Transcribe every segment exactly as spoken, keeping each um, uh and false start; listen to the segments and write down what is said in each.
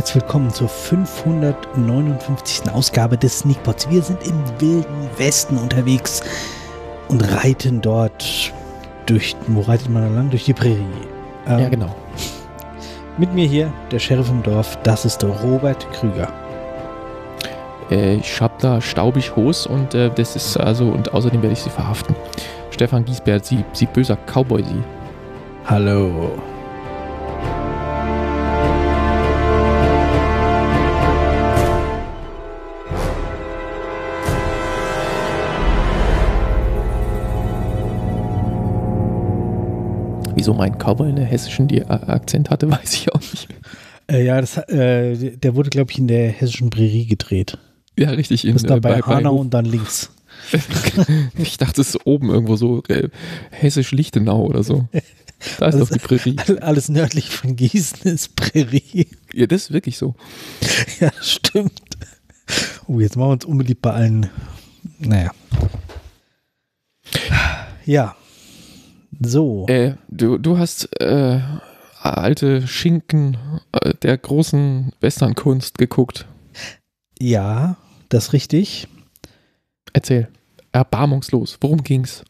herzlich willkommen zur fünfhundertneunundfünfzigsten Ausgabe des Sneakpots. Wir sind im wilden Westen unterwegs und reiten dort durch, wo reitet man da lang? Durch die Prärie. Ähm, ja, genau. Mit mir hier, der Sheriff im Dorf, das ist der Robert Krüger. Äh, ich hab da staubig Hos und äh, das ist also, und außerdem werde ich sie verhaften. Stefan Giesbert, sie, sie böser Cowboy, sie. Hallo. Wieso mein Cowboy einen hessischen Di- Akzent hatte, weiß ich auch nicht. Äh, ja, das, äh, der wurde, glaube ich, in der hessischen Prärie gedreht. Ja, richtig. In, das ist da bei, bei Hanau bei und dann links. Ich dachte, es ist oben irgendwo so äh, hessisch-Lichtenau oder so. Da ist alles, doch die Prärie. Alles nördlich von Gießen ist Prärie. Ja, das ist wirklich so. Ja, stimmt. Oh, jetzt machen wir uns unbeliebt bei allen. Naja. Ja. So. Äh, du, du hast äh, alte Schinken äh, der großen Westernkunst geguckt. Ja, das ist richtig. Erzähl. Erbarmungslos. Worum ging's?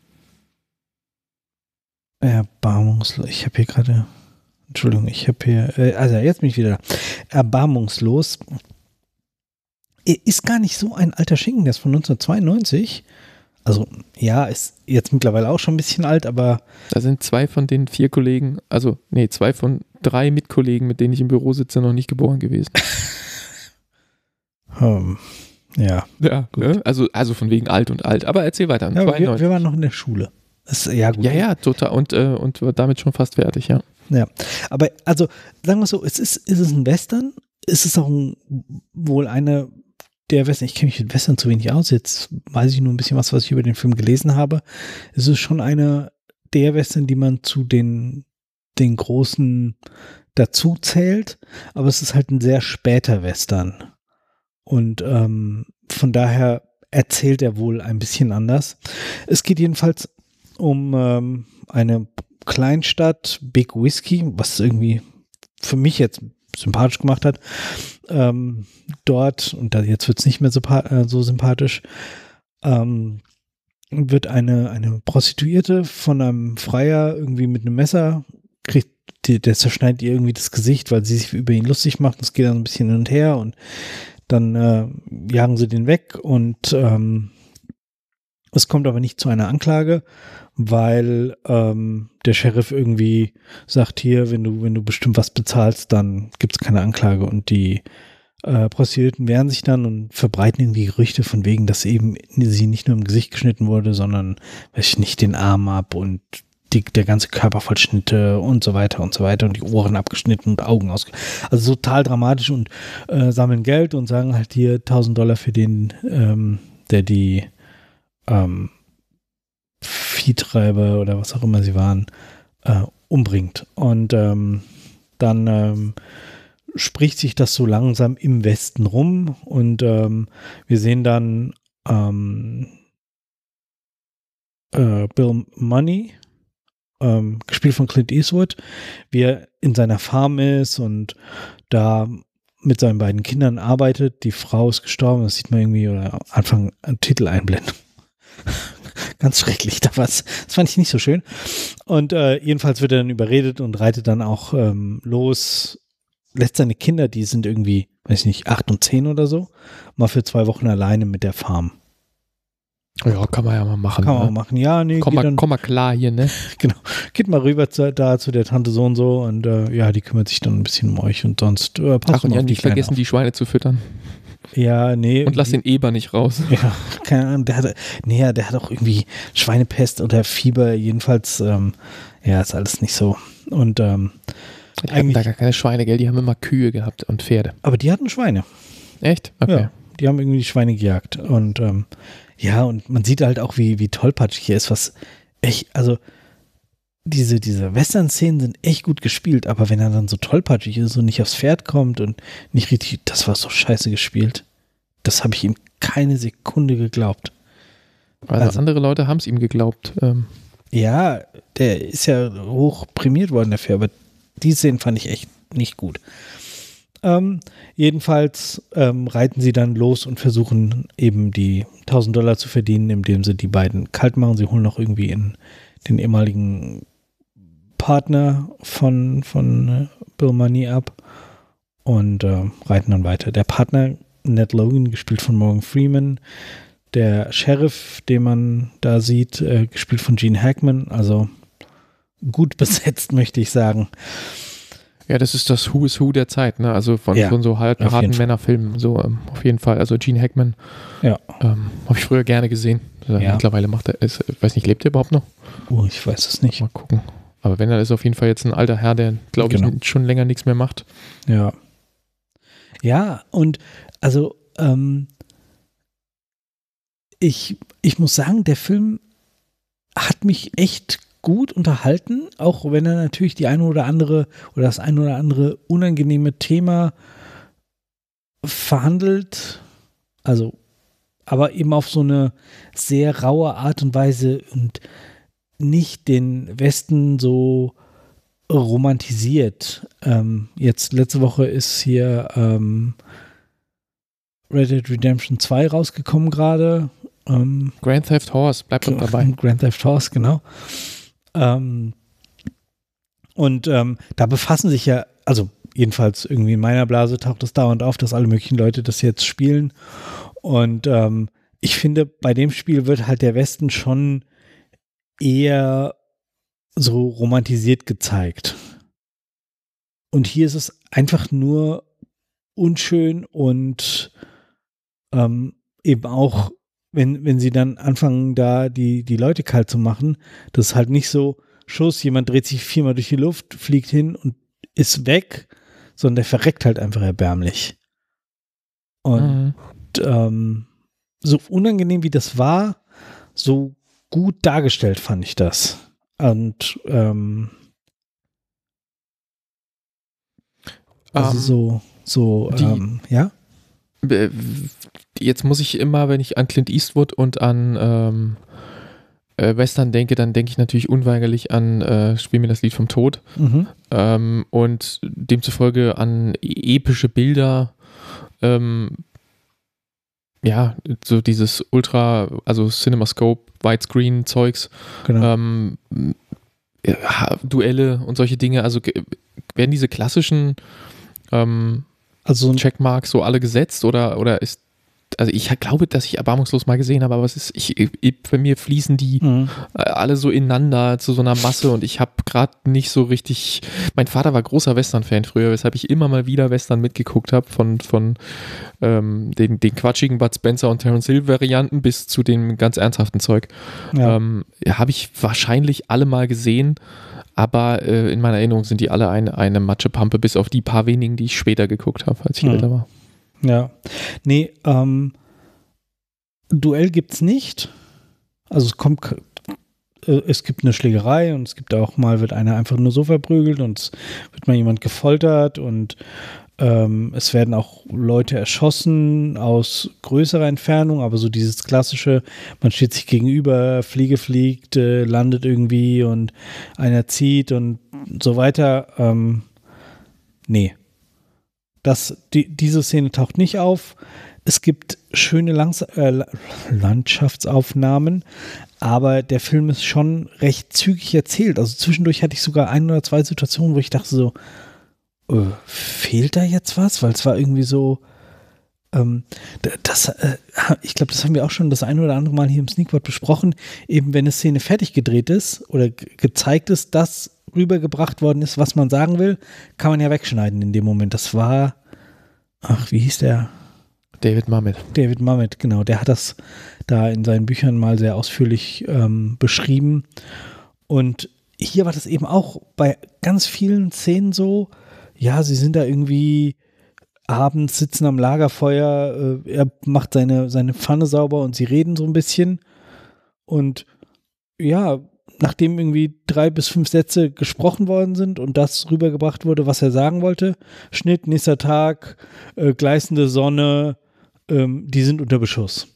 Erbarmungslos. Ich habe hier gerade. Entschuldigung, ich habe hier. Äh, also, jetzt bin ich wieder da. Erbarmungslos. Ist gar nicht so ein alter Schinken, der ist von neunzehnhundertzweiundneunzig. Also, ja, ist jetzt mittlerweile auch schon ein bisschen alt, aber. Da sind zwei von den vier Kollegen, also, nee, zwei von drei Mitkollegen, mit denen ich im Büro sitze, noch nicht geboren gewesen. um, ja. Ja, ne? also, also von wegen alt und alt. Aber erzähl weiter. Ja, wir, wir waren noch in der Schule. Das, ja, gut. Ja, ja, total. Und, äh, und damit schon fast fertig, ja. Ja, aber also, sagen wir so, es ist, ist es ein Western? Ist es auch ein, wohl eine der Western? Ich kenne mich mit Western zu wenig aus. Jetzt weiß ich nur ein bisschen was, was ich über den Film gelesen habe. Es ist schon eine der Western, die man zu den, den großen dazu zählt, aber es ist halt ein sehr später Western. Und ähm, von daher erzählt er wohl ein bisschen anders. Es geht jedenfalls um ähm, eine Kleinstadt, Big Whiskey, was irgendwie für mich jetzt sympathisch gemacht hat. Ähm, dort, und da, jetzt wird es nicht mehr so, äh, so sympathisch, ähm, wird eine, eine Prostituierte von einem Freier irgendwie mit einem Messer, kriegt, die, der zerschneidet ihr irgendwie das Gesicht, weil sie sich über ihn lustig macht. Das geht dann ein bisschen hin und her und dann äh, jagen sie den weg und ähm, es kommt aber nicht zu einer Anklage, weil ähm, der Sheriff irgendwie sagt, hier, wenn du, wenn du bestimmt was bezahlst, dann gibt es keine Anklage. Und die äh, Prostituierten wehren sich dann und verbreiten irgendwie Gerüchte von wegen, dass eben sie nicht nur im Gesicht geschnitten wurde, sondern, weiß ich nicht, den Arm ab und die, der ganze Körper voll Schnitte und so weiter und so weiter und die Ohren abgeschnitten und Augen aus. Also total dramatisch und äh, sammeln Geld und sagen halt hier tausend Dollar für den, ähm, der die ähm, Viehtreiber oder was auch immer sie waren, äh, umbringt. Und ähm, dann ähm, spricht sich das so langsam im Westen rum und ähm, wir sehen dann ähm, äh, Bill Money, ähm, gespielt von Clint Eastwood, wie er in seiner Farm ist und da mit seinen beiden Kindern arbeitet. Die Frau ist gestorben, das sieht man irgendwie, oder Anfang einen Titel einblenden. Ganz schrecklich, da was. Das fand ich nicht so schön. Und äh, jedenfalls wird er dann überredet und reitet dann auch ähm, los, lässt seine Kinder, die sind irgendwie, weiß ich nicht, acht und zehn oder so, mal für zwei Wochen alleine mit der Farm. Ja, kann man ja mal machen. Kann man ne? auch machen, ja, nee. Komm, geht mal, dann, komm mal klar hier, ne? Genau. Geht mal rüber zu, da zu der Tante so und so und äh, ja, die kümmert sich dann ein bisschen um euch und sonst äh, passt Ach, und ja, nicht vergessen, auf. die Schweine zu füttern. Ja, nee. Und lass den Eber nicht raus. Ja, keine Ahnung, der hat, nee, der hat auch irgendwie Schweinepest oder Fieber, jedenfalls, ähm, ja, ist alles nicht so. Und ähm, Die hatten da gar keine Schweine, gell? Die haben immer Kühe gehabt und Pferde. aber die hatten Schweine. Echt? Okay. Ja, die haben irgendwie Schweine gejagt. Und ähm, ja, und man sieht halt auch, wie, wie tollpatschig hier ist, was echt, also diese, diese Western-Szenen sind echt gut gespielt, aber wenn er dann so tollpatschig ist und nicht aufs Pferd kommt und nicht richtig, das war so scheiße gespielt. Das habe ich ihm keine Sekunde geglaubt. Also, also andere Leute haben es ihm geglaubt. Ähm. Ja, der ist ja hoch prämiert worden dafür, aber die Szenen fand ich echt nicht gut. Ähm, jedenfalls ähm, reiten sie dann los und versuchen eben die tausend Dollar zu verdienen, indem sie die beiden kalt machen. Sie holen noch irgendwie in den ehemaligen Partner von, von Bill Money ab und äh, reiten dann weiter. Der Partner, Ned Logan, gespielt von Morgan Freeman, der Sheriff, den man da sieht, äh, gespielt von Gene Hackman, also gut besetzt, möchte ich sagen. Ja, das ist das Who is Who der Zeit, ne? Also von, ja, von so halt, harten Männerfilmen, so ähm, auf jeden Fall. Also Gene Hackman, ja. ähm, habe ich früher gerne gesehen. Also ja. Mittlerweile macht er, ist, ich weiß nicht, lebt er überhaupt noch? Oh, ich weiß es nicht. Mal gucken. Aber wenn er ist auf jeden Fall jetzt ein alter Herr, der, glaube ich, genau. schon länger nichts mehr macht. Ja. Ja, und also ähm, ich, ich muss sagen, der Film hat mich echt gut unterhalten, auch wenn er natürlich die eine oder andere oder das eine oder andere unangenehme Thema verhandelt, also aber eben auf so eine sehr raue Art und Weise und nicht den Westen so romantisiert. Ähm, jetzt letzte Woche ist hier ähm, Red Dead Redemption zwei rausgekommen gerade. Ähm, Grand Theft Horse, bleibt doch dabei. Grand Theft Horse, genau. Ähm, und ähm, da befassen sich ja, also jedenfalls irgendwie in meiner Blase taucht es dauernd auf, dass alle möglichen Leute das jetzt spielen. Und ähm, ich finde, bei dem Spiel wird halt der Westen schon eher so romantisiert gezeigt. Und hier ist es einfach nur unschön und ähm, eben auch, wenn, wenn sie dann anfangen, da die, die Leute kalt zu machen, das ist halt nicht so, Schuss, jemand dreht sich viermal durch die Luft, fliegt hin und ist weg, sondern der verreckt halt einfach erbärmlich. Und mhm. ähm, so unangenehm wie das war, so gut dargestellt fand ich das. Und ähm, also um, so, so, die, ähm, ja? Jetzt muss ich immer, wenn ich an Clint Eastwood und an ähm, äh, Western denke, dann denke ich natürlich unweigerlich an äh, Spiel mir das Lied vom Tod. Mhm. Ähm, und demzufolge an epische Bilder, ähm, ja, so dieses Ultra, also CinemaScope, Widescreen-Zeugs, genau. ähm, ja, Duelle und solche Dinge, also g- werden diese klassischen ähm, also Checkmarks so alle gesetzt oder, oder ist, also ich glaube, dass ich erbarmungslos mal gesehen habe, aber es ist, ich, ich, bei mir fließen die mhm. alle so ineinander zu so einer Masse und ich habe gerade nicht so richtig, mein Vater war großer Western-Fan früher, weshalb ich immer mal wieder Western mitgeguckt habe, von, von ähm, den, den quatschigen Bud Spencer und Terence Hill Varianten bis zu dem ganz ernsthaften Zeug. Ja. Ähm, habe ich wahrscheinlich alle mal gesehen, aber äh, in meiner Erinnerung sind die alle eine, eine Matschepampe, bis auf die paar wenigen, die ich später geguckt habe, als ich mhm. älter war. Ja, nee, ähm, Duell gibt's nicht. Also es kommt, äh, es gibt eine Schlägerei und es gibt auch mal, wird einer einfach nur so verprügelt und es wird mal jemand gefoltert und ähm, es werden auch Leute erschossen aus größerer Entfernung, aber so dieses klassische, man steht sich gegenüber, Fliege fliegt, äh, landet irgendwie und einer zieht und so weiter. Ähm, nee. Das, die, diese Szene taucht nicht auf. Es gibt schöne Langs- äh, Landschaftsaufnahmen, aber der Film ist schon recht zügig erzählt. Also zwischendurch hatte ich sogar ein oder zwei Situationen, wo ich dachte so, äh, fehlt da jetzt was? Weil es war irgendwie so, ähm, das, äh, ich glaube, das haben wir auch schon das ein oder andere Mal hier im Sneakword besprochen, eben wenn eine Szene fertig gedreht ist oder ge- gezeigt ist, dass rübergebracht worden ist, was man sagen will, kann man ja wegschneiden in dem Moment. Das war, ach, wie hieß der? David Mamet. David Mamet, genau. Der hat das da in seinen Büchern mal sehr ausführlich ähm, beschrieben. Und hier war das eben auch bei ganz vielen Szenen so, ja, sie sind da irgendwie abends, sitzen am Lagerfeuer, äh, er macht seine, seine Pfanne sauber und sie reden so ein bisschen. Und ja, nachdem irgendwie drei bis fünf Sätze gesprochen worden sind und das rübergebracht wurde, was er sagen wollte, Schnitt, nächster Tag, äh, gleißende Sonne, ähm, die sind unter Beschuss.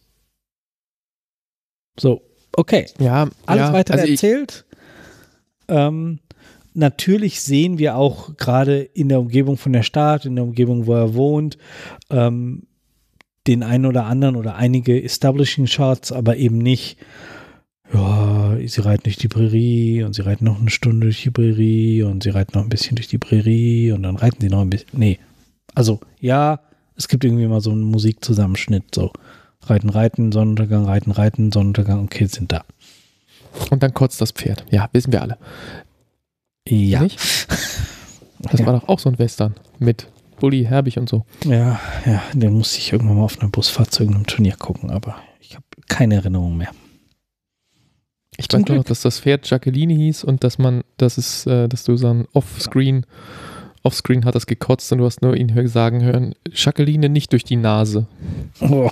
So, okay. Ja, alles ja, weitere also erzählt. Ähm, natürlich sehen wir auch gerade in der Umgebung von der Stadt, in der Umgebung, wo er wohnt, ähm, den einen oder anderen oder einige Establishing Shots, aber eben nicht, ja, sie reiten durch die Prärie und sie reiten noch eine Stunde durch die Prärie und sie reiten noch ein bisschen durch die Prärie und dann reiten sie noch ein bisschen. Nee. Also, ja, es gibt irgendwie mal so einen Musikzusammenschnitt, so reiten, reiten, Sonnenuntergang, reiten, reiten, Sonnenuntergang, okay, sind da. Und dann kotzt das Pferd. Ja, wissen wir alle. Ja. Nicht? Das ja. war doch auch so ein Western mit Bully Herbig und so. Ja, ja, den musste ich irgendwann mal auf einer Busfahrt zu irgendeinem Turnier gucken, aber ich habe keine Erinnerung mehr. Ich weiß nur noch, dass das Pferd Jacqueline hieß und dass man, das ist, äh, dass du so ein Offscreen, Offscreen hat das gekotzt und du hast nur ihn sagen hören, Jacqueline nicht durch die Nase. Oh.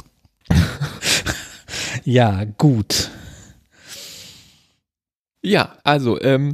Ja, gut. Ja, also, ähm,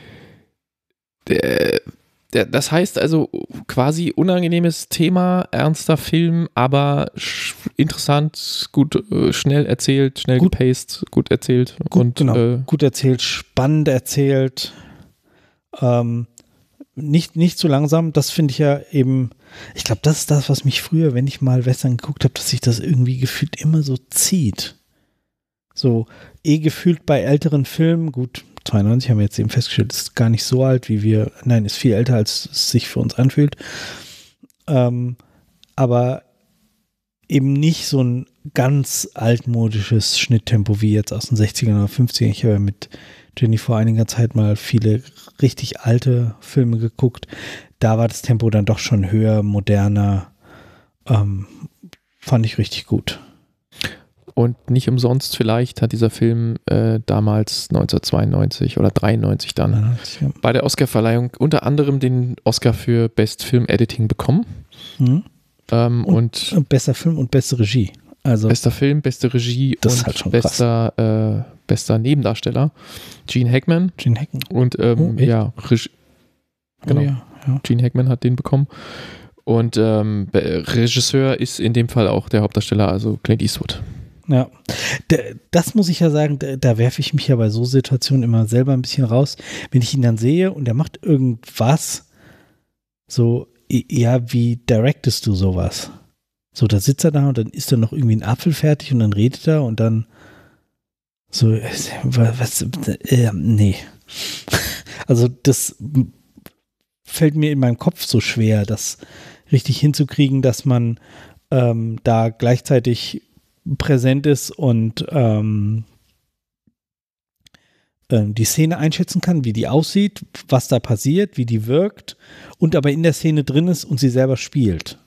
der, der, das heißt also quasi unangenehmes Thema, ernster Film, aber sch- interessant, gut, äh, schnell erzählt, schnell Gut. gepaced, gut erzählt. Gut, und genau. äh, Gut erzählt, spannend erzählt. Ähm, nicht, nicht zu langsam, das finde ich ja eben, ich glaube, das ist das, was mich früher, wenn ich mal Western geguckt habe, dass sich das irgendwie gefühlt immer so zieht. So, eh gefühlt bei älteren Filmen, gut, zweiundneunzig haben wir jetzt eben festgestellt, ist gar nicht so alt, wie wir, nein, ist viel älter, als es sich für uns anfühlt. Ähm, aber eben nicht so ein ganz altmodisches Schnitttempo wie jetzt aus den sechzigern oder fünfzigern. Ich habe ja mit Jenny vor einiger Zeit mal viele richtig alte Filme geguckt. Da war das Tempo dann doch schon höher, moderner. Ähm, fand ich richtig gut. Und nicht umsonst vielleicht hat dieser Film äh, damals neunzehnhundertzweiundneunzig oder dreiundneunzig dann Ja. bei der Oscarverleihung unter anderem den Oscar für Best Film Editing bekommen. Mhm. Ähm, und, und besser Film und beste Regie. Also bester Film, beste Regie das ist und halt schon bester, äh, bester Nebendarsteller. Gene Hackman. Gene Hackman. Und ähm, Oh, echt? ja, Regie, genau. Oh, ja, ja. Gene Hackman hat den bekommen. Und ähm, Regisseur ist in dem Fall auch der Hauptdarsteller, also Clint Eastwood. Ja, das muss ich ja sagen, da, da werfe ich mich ja bei so Situationen immer selber ein bisschen raus, wenn ich ihn dann sehe und er macht irgendwas, so, ja, wie directest du sowas? So, da sitzt er da und dann ist dann noch irgendwie ein Apfel fertig und dann redet er und dann so, was, äh, nee. Also das fällt mir in meinem Kopf so schwer, das richtig hinzukriegen, dass man ähm, da gleichzeitig präsent ist und ähm, ähm, die Szene einschätzen kann, wie die aussieht, was da passiert, wie die wirkt und aber in der Szene drin ist und sie selber spielt.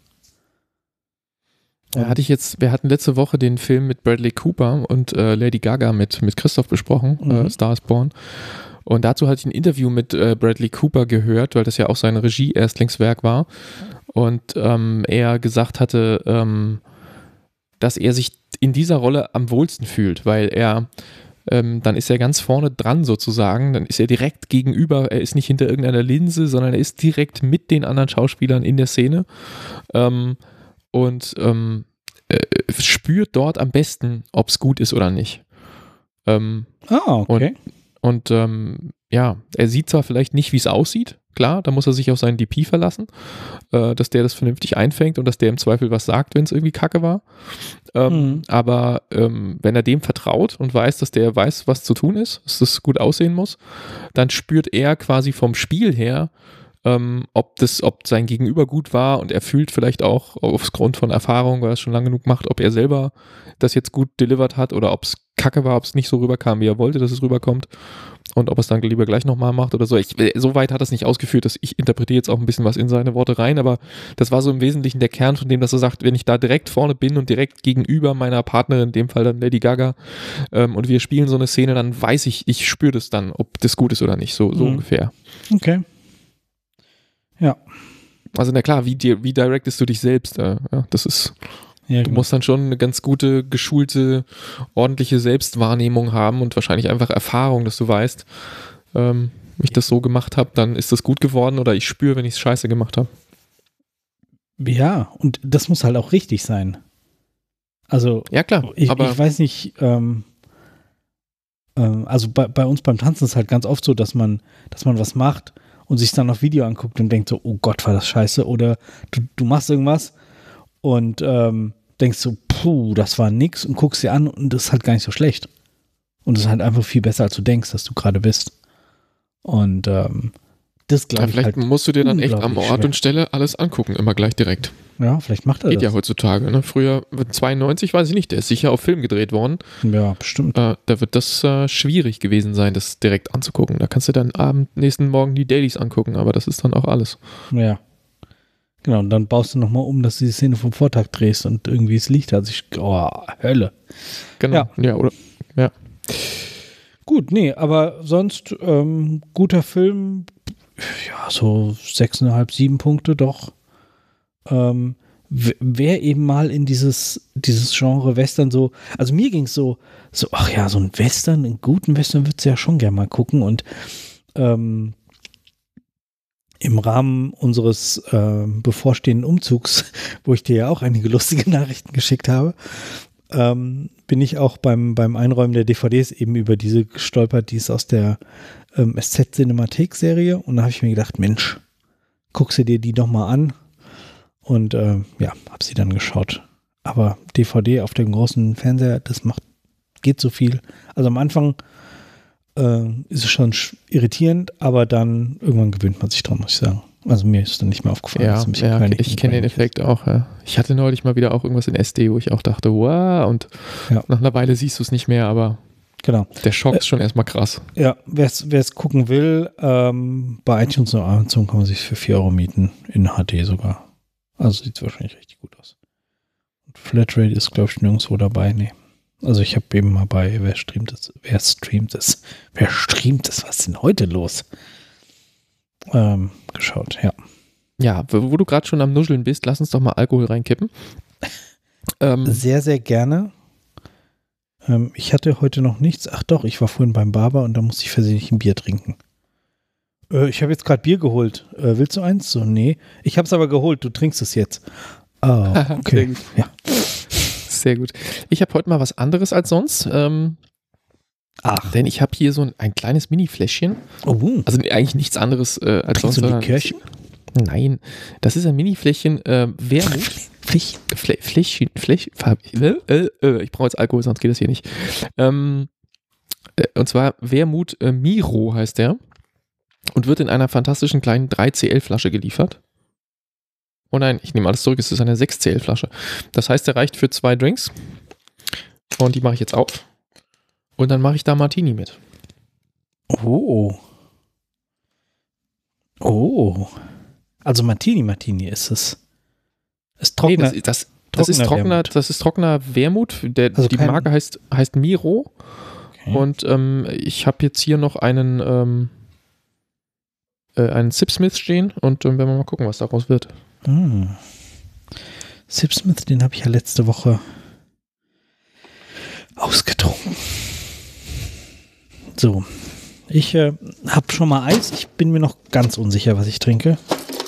Ja, hatte ich jetzt, wir hatten letzte Woche den Film mit Bradley Cooper und äh, Lady Gaga mit, mit Christoph besprochen, mhm. äh, Star is Born. Und dazu hatte ich ein Interview mit äh, Bradley Cooper gehört, weil das ja auch sein Regie-Erstlingswerk war. Und ähm, er gesagt hatte, ähm, dass er sich in dieser Rolle am wohlsten fühlt, weil er, ähm, dann ist er ganz vorne dran sozusagen, dann ist er direkt gegenüber, er ist nicht hinter irgendeiner Linse, sondern er ist direkt mit den anderen Schauspielern in der Szene ähm, und ähm, äh, spürt dort am besten, ob es gut ist oder nicht. Ähm, ah, okay. Und, und ähm, ja, er sieht zwar vielleicht nicht, wie es aussieht, klar, da muss er sich auf seinen D P verlassen, äh, dass der das vernünftig einfängt und dass der im Zweifel was sagt, wenn es irgendwie kacke war. Ähm, mhm. Aber ähm, wenn er dem vertraut und weiß, dass der weiß, was zu tun ist, dass das gut aussehen muss, dann spürt er quasi vom Spiel her, ähm, ob das, ob sein Gegenüber gut war und er fühlt vielleicht auch aufgrund von Erfahrung, weil er es schon lange genug macht, ob er selber das jetzt gut delivered hat oder ob es kacke war, ob es nicht so rüberkam, wie er wollte, dass es rüberkommt. Und ob er es dann lieber gleich nochmal macht oder so. Ich, so weit hat er es nicht ausgeführt, dass ich interpretiere jetzt auch ein bisschen was in seine Worte rein, aber das war so im Wesentlichen der Kern von dem, dass er sagt, wenn ich da direkt vorne bin und direkt gegenüber meiner Partnerin, in dem Fall dann Lady Gaga, ähm, und wir spielen so eine Szene, dann weiß ich, ich spüre das dann, ob das gut ist oder nicht, so, so mhm. ungefähr. Okay. Ja. Also na klar, wie, wie directest du dich selbst? Äh, ja, das ist... Ja, du genau. musst dann schon eine ganz gute, geschulte, ordentliche Selbstwahrnehmung haben und wahrscheinlich einfach Erfahrung, dass du weißt, ähm, wenn ich das so gemacht habe, dann ist das gut geworden oder ich spüre, wenn ich es scheiße gemacht habe. Ja, und das muss halt auch richtig sein. Also, ja, klar, ich, aber ich weiß nicht, ähm, Ähm, also bei, bei uns beim Tanzen ist es halt ganz oft so, dass man, dass man was macht und sich dann auf Video anguckt und denkt so, oh Gott, war das scheiße. Oder du, du machst irgendwas und ähm, denkst so, puh, das war nix und guckst dir an und das ist halt gar nicht so schlecht. Und es ist halt einfach viel besser, als du denkst, dass du gerade bist. Und ähm, das glaube ja, ich vielleicht halt musst du dir dann echt am Ort schwer. und Stelle alles angucken, immer gleich direkt. Ja, vielleicht macht er Geht das. ja heutzutage. Ne? Früher, zweiundneunzig, weiß ich nicht, der ist sicher auf Film gedreht worden. Ja, bestimmt. Äh, da wird das äh, schwierig gewesen sein, das direkt anzugucken. Da kannst du dann Abend, nächsten Morgen die Dailies angucken, aber das ist dann auch alles. Ja. Genau, und dann baust du nochmal um, dass du die Szene vom Vortag drehst und irgendwie es Licht hat. Ich, oh, Hölle. Genau. Ja. ja, oder? Ja. Gut, nee, aber sonst ähm, guter Film. Ja, so sechseinhalb, sieben Punkte doch. Ähm, wer eben mal in dieses, dieses Genre Western so, also mir ging es so, so, ach ja, so ein Western, einen guten Western würdest du ja schon gerne mal gucken und ähm, im Rahmen unseres äh, bevorstehenden Umzugs, wo ich dir ja auch einige lustige Nachrichten geschickt habe, ähm, bin ich auch beim, beim Einräumen der D V Ds eben über diese gestolpert, die ist aus der ähm, S Z-Cinemathek-Serie und da habe ich mir gedacht, Mensch, guck sie dir die doch mal an und äh, ja, habe sie dann geschaut. Aber D V D auf dem großen Fernseher, das macht, geht so viel. Also am Anfang äh, ist es schon irritierend, aber dann irgendwann gewöhnt man sich dran, muss ich sagen. Also mir ist dann nicht mehr aufgefallen. Ja, dass mich ja keine- ich kenne den Effekt auch. Ja. Ich hatte neulich mal wieder auch irgendwas in S D, wo ich auch dachte, wow, und Ja. nach einer Weile siehst du es nicht mehr, aber Genau. der Schock ist schon erstmal krass. Ja, wer es gucken will, ähm, bei iTunes und Amazon kann man sich für vier Euro mieten, in H D sogar. Also sieht es wahrscheinlich richtig gut aus. Und Flatrate ist, glaube ich, nirgendwo dabei, nee. Also ich habe eben mal bei, wer streamt es, wer streamt es, wer streamt es, was ist denn heute los? Ähm, geschaut, ja. Ja, wo wo du gerade schon am Nuscheln bist, lass uns doch mal Alkohol reinkippen. Ähm, Sehr, sehr gerne. Ähm, ich hatte heute noch nichts. Ach doch, ich war vorhin beim Barber und da musste ich versehentlich ein Bier trinken. Äh, ich habe jetzt gerade Bier geholt. Äh, willst du eins? So, nee. Ich habe es aber geholt. Du trinkst es jetzt. Oh, Sehr okay. gut. Ja. Sehr gut. Ich habe heute mal was anderes als sonst, ähm, Ach. denn ich habe hier so ein, ein kleines Mini-Fläschchen. Oh, Also eigentlich nichts anderes äh, als sonst. trinkst du ein sondern- Likörchen? Nein, das ist ein Mini-Fläschchen äh, Wermut. Pflicht. Flä Fläschchen, Fläsch, äh, äh, äh, ich brauche jetzt Alkohol, sonst geht das hier nicht. Ähm, äh, und zwar Wermut äh, Miro heißt der und wird in einer fantastischen kleinen drei C L-Flasche geliefert. Oh nein, ich nehme alles zurück, es ist eine sechs C L-Flasche. Das heißt, der reicht für zwei Drinks und die mache ich jetzt auf und dann mache ich da Martini mit. Oh. Oh. Also Martini, Martini ist es. Ist trockener. Nee, das, das, das ist trockener trockener, Wermut. das ist trockener Wermut. Der, Also die kein- Marke heißt, heißt Miro. Okay. Und ähm, ich habe jetzt hier noch einen, ähm, äh, einen Sipsmith stehen und ähm, werden wir mal gucken, was daraus wird. Hm. Sipsmith, den habe ich ja letzte Woche ausgetrunken. So. Ich äh, habe schon mal Eis. Ich bin mir noch ganz unsicher, was ich trinke.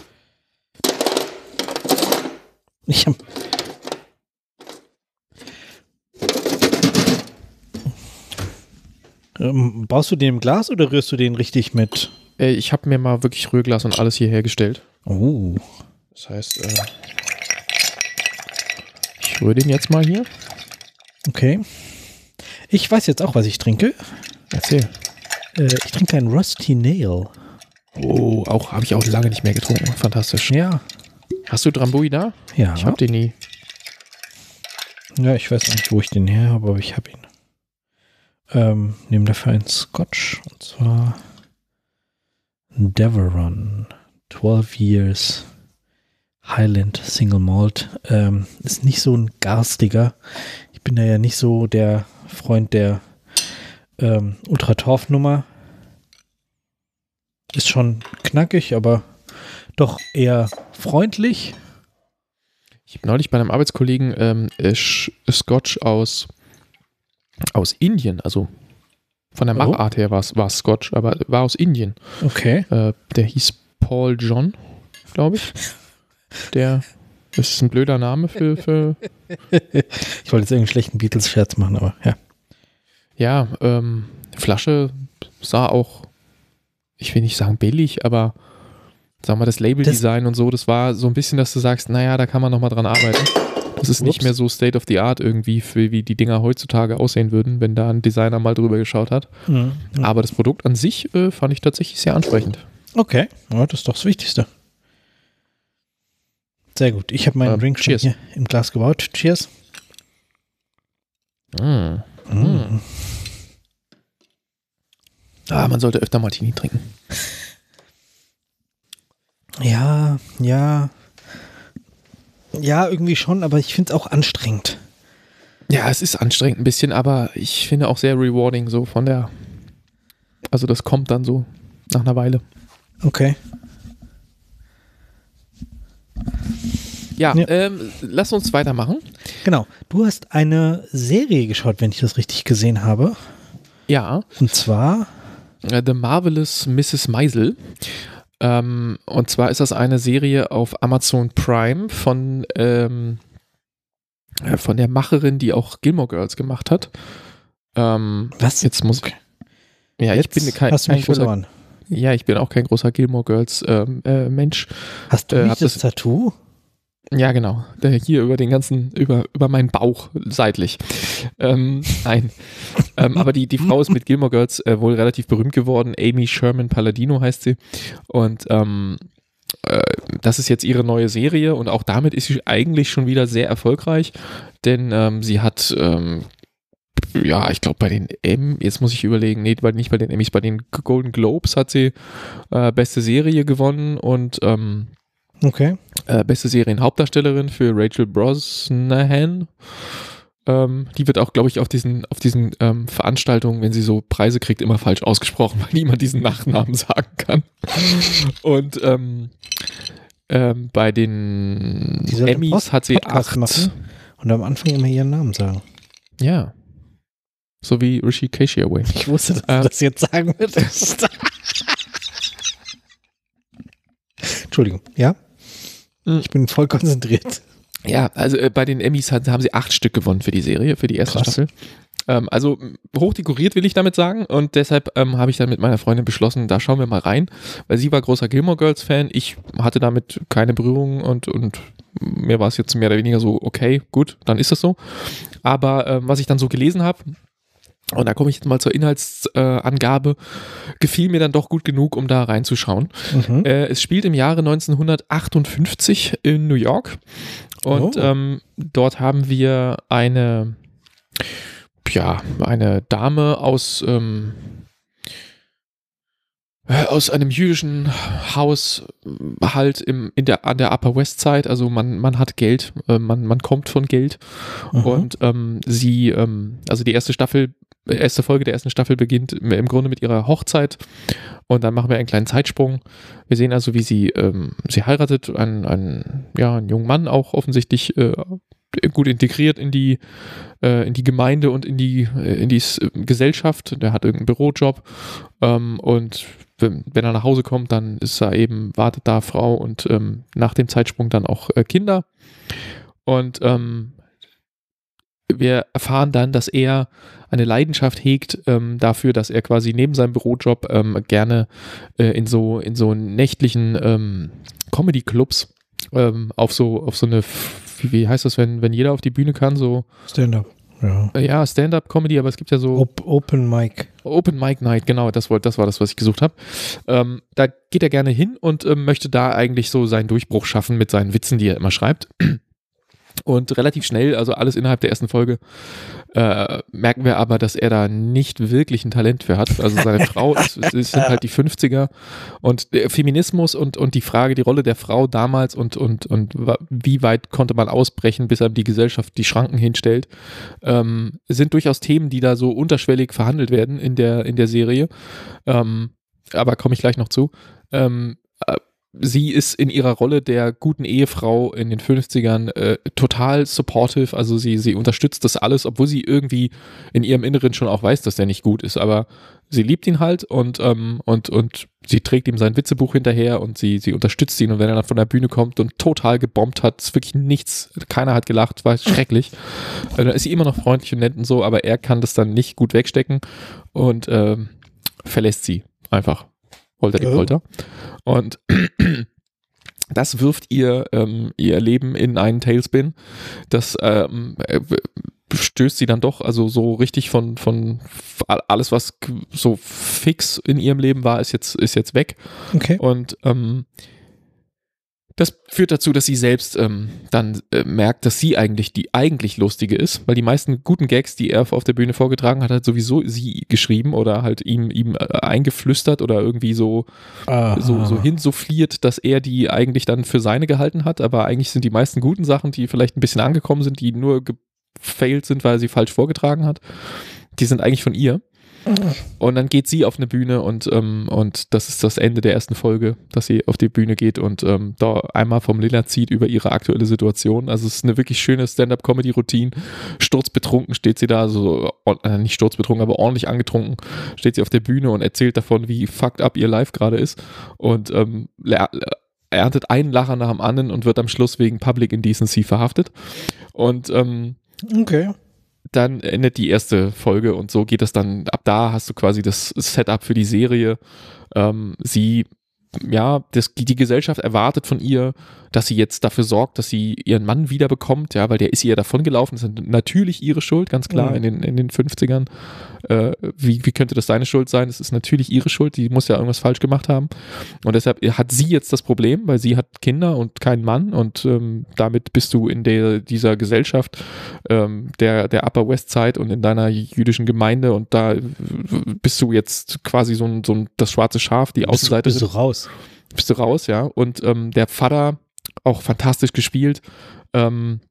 Ich habe ähm, baust du den im Glas oder rührst du den richtig mit? Äh, ich habe mir mal wirklich Rührglas und alles hier hergestellt. Oh. Das heißt, äh, ich rühre den jetzt mal hier. Okay. Ich weiß jetzt auch, was ich trinke. Erzähl. Äh, ich trinke einen Rusty Nail. Oh, auch habe ich auch lange nicht mehr getrunken. Fantastisch. Ja. Hast du Drambuie da? Ja. Ich habe den nie. Ja, ich weiß nicht, wo ich den her habe, aber ich habe ihn. Ähm, nehme dafür einen Scotch und zwar Deveron twelve Years Highland Single Malt. Ähm, ist nicht so ein garstiger. Ich bin da ja nicht so der Freund der ähm, Ultra-Torf-Nummer. Ist schon knackig, aber doch eher freundlich. Ich habe neulich bei einem Arbeitskollegen ähm, äh, Sch- Scotch aus, aus Indien, also von der Oh. Machart her war es Scotch, aber war aus Indien. Okay. Äh, der hieß Paul John, glaube ich. Der das ist ein blöder Name für, für Ich wollte jetzt irgendeinen schlechten Beatles-Scherz machen, aber ja. ja, ähm, Flasche sah auch, ich will nicht sagen billig, aber sagen wir mal, das Labeldesign und so, das war so ein bisschen, dass du sagst, naja, da kann man nochmal dran arbeiten. Das ist nicht mehr so State of the Art irgendwie, für wie die Dinger heutzutage aussehen würden, wenn da ein Designer mal drüber geschaut hat. Mhm. Aber das Produkt an sich äh, fand ich tatsächlich sehr ansprechend. Okay, ja, das ist doch das Wichtigste. Sehr gut. Ich habe meinen ähm, Drink schon hier im Glas gebaut. Cheers. Mm. Mm. Ah, man sollte öfter Martini trinken. Ja, ja. Ja, irgendwie schon, aber ich finde es auch anstrengend. Ja, es ist anstrengend ein bisschen, aber ich finde auch sehr rewarding so von der, also das kommt dann so nach einer Weile. Okay. Ja, ja. Ähm, lass uns weitermachen. Genau, du hast eine Serie geschaut, wenn ich das richtig gesehen habe. Ja. Und zwar? The Marvelous Missus Maisel. Ähm, und zwar ist das eine Serie auf Amazon Prime von, ähm, von der Macherin, die auch Gilmore Girls gemacht hat. Ähm, Was? Jetzt muss ich. Ja, jetzt ich bin kein, hast du mich kein großer, verloren. Ja, ich bin auch kein großer Gilmore Girls ähm, äh, Mensch. Hast du äh, nicht das, das Tattoo? Ja, genau. Der hier über den ganzen, über, über meinen Bauch seitlich. Ähm, nein. ähm, aber die, die Frau ist mit Gilmore Girls äh, wohl relativ berühmt geworden. Amy Sherman Palladino heißt sie. Und ähm, äh, das ist jetzt ihre neue Serie und auch damit ist sie eigentlich schon wieder sehr erfolgreich, denn ähm, sie hat, ähm, ja, ich glaube bei den M, jetzt muss ich überlegen, nee, nicht bei den Emmys, bei den Golden Globes hat sie äh, beste Serie gewonnen und ähm, Okay. Äh, beste Serienhauptdarstellerin für Rachel Brosnahan. Ähm, die wird auch, glaube ich, auf diesen, auf diesen ähm, Veranstaltungen, wenn sie so Preise kriegt, immer falsch ausgesprochen, weil niemand diesen Nachnamen sagen kann. Und ähm, ähm, bei den Emmys hat sie Podcast acht. Machen und am Anfang immer ihren Namen sagen. Ja. So wie Rishi Kashiaway. Ich wusste, dass ähm, du das jetzt sagen würdest. Entschuldigung, ja? Ich bin voll konzentriert. Ja, also äh, bei den Emmys hat, haben sie acht Stück gewonnen für die Serie, für die erste Krass. Staffel. Ähm, also hochdekoriert will ich damit sagen und deshalb ähm, habe ich dann mit meiner Freundin beschlossen, da schauen wir mal rein, weil sie war großer Gilmore Girls Fan, ich hatte damit keine Berührung und, und mir war es jetzt mehr oder weniger so, okay, gut, dann ist es so. Aber ähm, was ich dann so gelesen habe, und da komme ich jetzt mal zur Inhaltsangabe, äh, gefiel mir dann doch gut genug, um da reinzuschauen. Mhm. Äh, es spielt im Jahre neunzehnhundertachtundfünfzig in New York und oh. ähm, dort haben wir eine, ja, eine Dame aus, ähm, aus einem jüdischen Haus halt im, in der, an der Upper West Side, also man, man hat Geld, äh, man, man kommt von Geld mhm. und ähm, sie, ähm, also die erste Staffel erste Folge der ersten Staffel beginnt im Grunde mit ihrer Hochzeit und dann machen wir einen kleinen Zeitsprung. Wir sehen also, wie sie, ähm, sie heiratet, einen, einen, ja, einen jungen Mann auch offensichtlich äh, gut integriert in die, äh, in die Gemeinde und in die, äh, in die Gesellschaft. Der hat irgendeinen Bürojob ähm, und wenn, wenn er nach Hause kommt, dann ist er eben, wartet da Frau und ähm, nach dem Zeitsprung dann auch äh, Kinder und ähm, wir erfahren dann, dass er eine Leidenschaft hegt ähm, dafür, dass er quasi neben seinem Bürojob ähm, gerne äh, in so in so nächtlichen ähm, Comedy-Clubs ähm, auf so auf so eine, wie, wie heißt das, wenn wenn jeder auf die Bühne kann, so Stand-up. Ja, äh, ja Stand-up-Comedy, aber es gibt ja so Op- Open Mic. Open Mic Night, genau, das, das war das, was ich gesucht habe. Ähm, da geht er gerne hin und ähm, möchte da eigentlich so seinen Durchbruch schaffen mit seinen Witzen, die er immer schreibt. Und relativ schnell, also alles innerhalb der ersten Folge, äh, merken wir aber, dass er da nicht wirklich ein Talent für hat. Also seine Frau, es, es sind halt die fünfziger und der Feminismus und, und die Frage, die Rolle der Frau damals und, und, und wie weit konnte man ausbrechen, bis einem die Gesellschaft die Schranken hinstellt, ähm, sind durchaus Themen, die da so unterschwellig verhandelt werden in der, in der Serie. Ähm, aber komme ich gleich noch zu. Ähm, sie ist in ihrer Rolle der guten Ehefrau in den fünfzigern äh, total supportive, also sie, sie unterstützt das alles, obwohl sie irgendwie in ihrem Inneren schon auch weiß, dass der nicht gut ist, aber sie liebt ihn halt und, ähm, und, und sie trägt ihm sein Witzebuch hinterher und sie, sie unterstützt ihn, und wenn er dann von der Bühne kommt und total gebombt hat, ist wirklich nichts, keiner hat gelacht, war schrecklich, dann ist sie immer noch freundlich und nett und so, aber er kann das dann nicht gut wegstecken und ähm, verlässt sie einfach. Holter die Polter. Und das wirft ihr ähm, ihr Leben in einen Tailspin. Das ähm, stößt sie dann doch, also so richtig von, von alles, was so fix in ihrem Leben war, ist jetzt, ist jetzt weg. Okay. Und ähm, das führt dazu, dass sie selbst ähm, dann äh, merkt, dass sie eigentlich die eigentlich Lustige ist, weil die meisten guten Gags, die er auf der Bühne vorgetragen hat, hat sowieso sie geschrieben oder halt ihm, ihm äh, eingeflüstert oder irgendwie so, so, so hinsuffliert, dass er die eigentlich dann für seine gehalten hat, aber eigentlich sind die meisten guten Sachen, die vielleicht ein bisschen angekommen sind, die nur gefailt sind, weil sie falsch vorgetragen hat, die sind eigentlich von ihr. Und dann geht sie auf eine Bühne und, ähm, und das ist das Ende der ersten Folge, dass sie auf die Bühne geht und ähm, da einmal vom Liller zieht über ihre aktuelle Situation. Also es ist eine wirklich schöne Stand-up-Comedy-Routine. Sturzbetrunken steht sie da, so äh, nicht sturzbetrunken, aber ordentlich angetrunken, steht sie auf der Bühne und erzählt davon, wie fucked up ihr Life gerade ist und ähm, erntet einen Lacher nach dem anderen und wird am Schluss wegen Public Indecency verhaftet. Und ähm, okay. Dann endet die erste Folge und so geht es dann, ab da hast du quasi das Setup für die Serie. Ähm, sie, ja, das, die, die Gesellschaft erwartet von ihr, dass sie jetzt dafür sorgt, dass sie ihren Mann wiederbekommt, ja, weil der ist ihr davon gelaufen. Das ist natürlich ihre Schuld, ganz klar, mhm. in den, in den fünfzigern. Äh, wie, wie könnte das seine Schuld sein? Das ist natürlich ihre Schuld, die muss ja irgendwas falsch gemacht haben. Und deshalb hat sie jetzt das Problem, weil sie hat Kinder und keinen Mann und ähm, damit bist du in der, dieser Gesellschaft ähm, der, der Upper West Side und in deiner jüdischen Gemeinde und da bist du jetzt quasi so ein, so ein das schwarze Schaf, die Außenseite. Bist du, bist du raus. Bist du raus, ja. Und ähm, der Vater, auch fantastisch gespielt, ähm,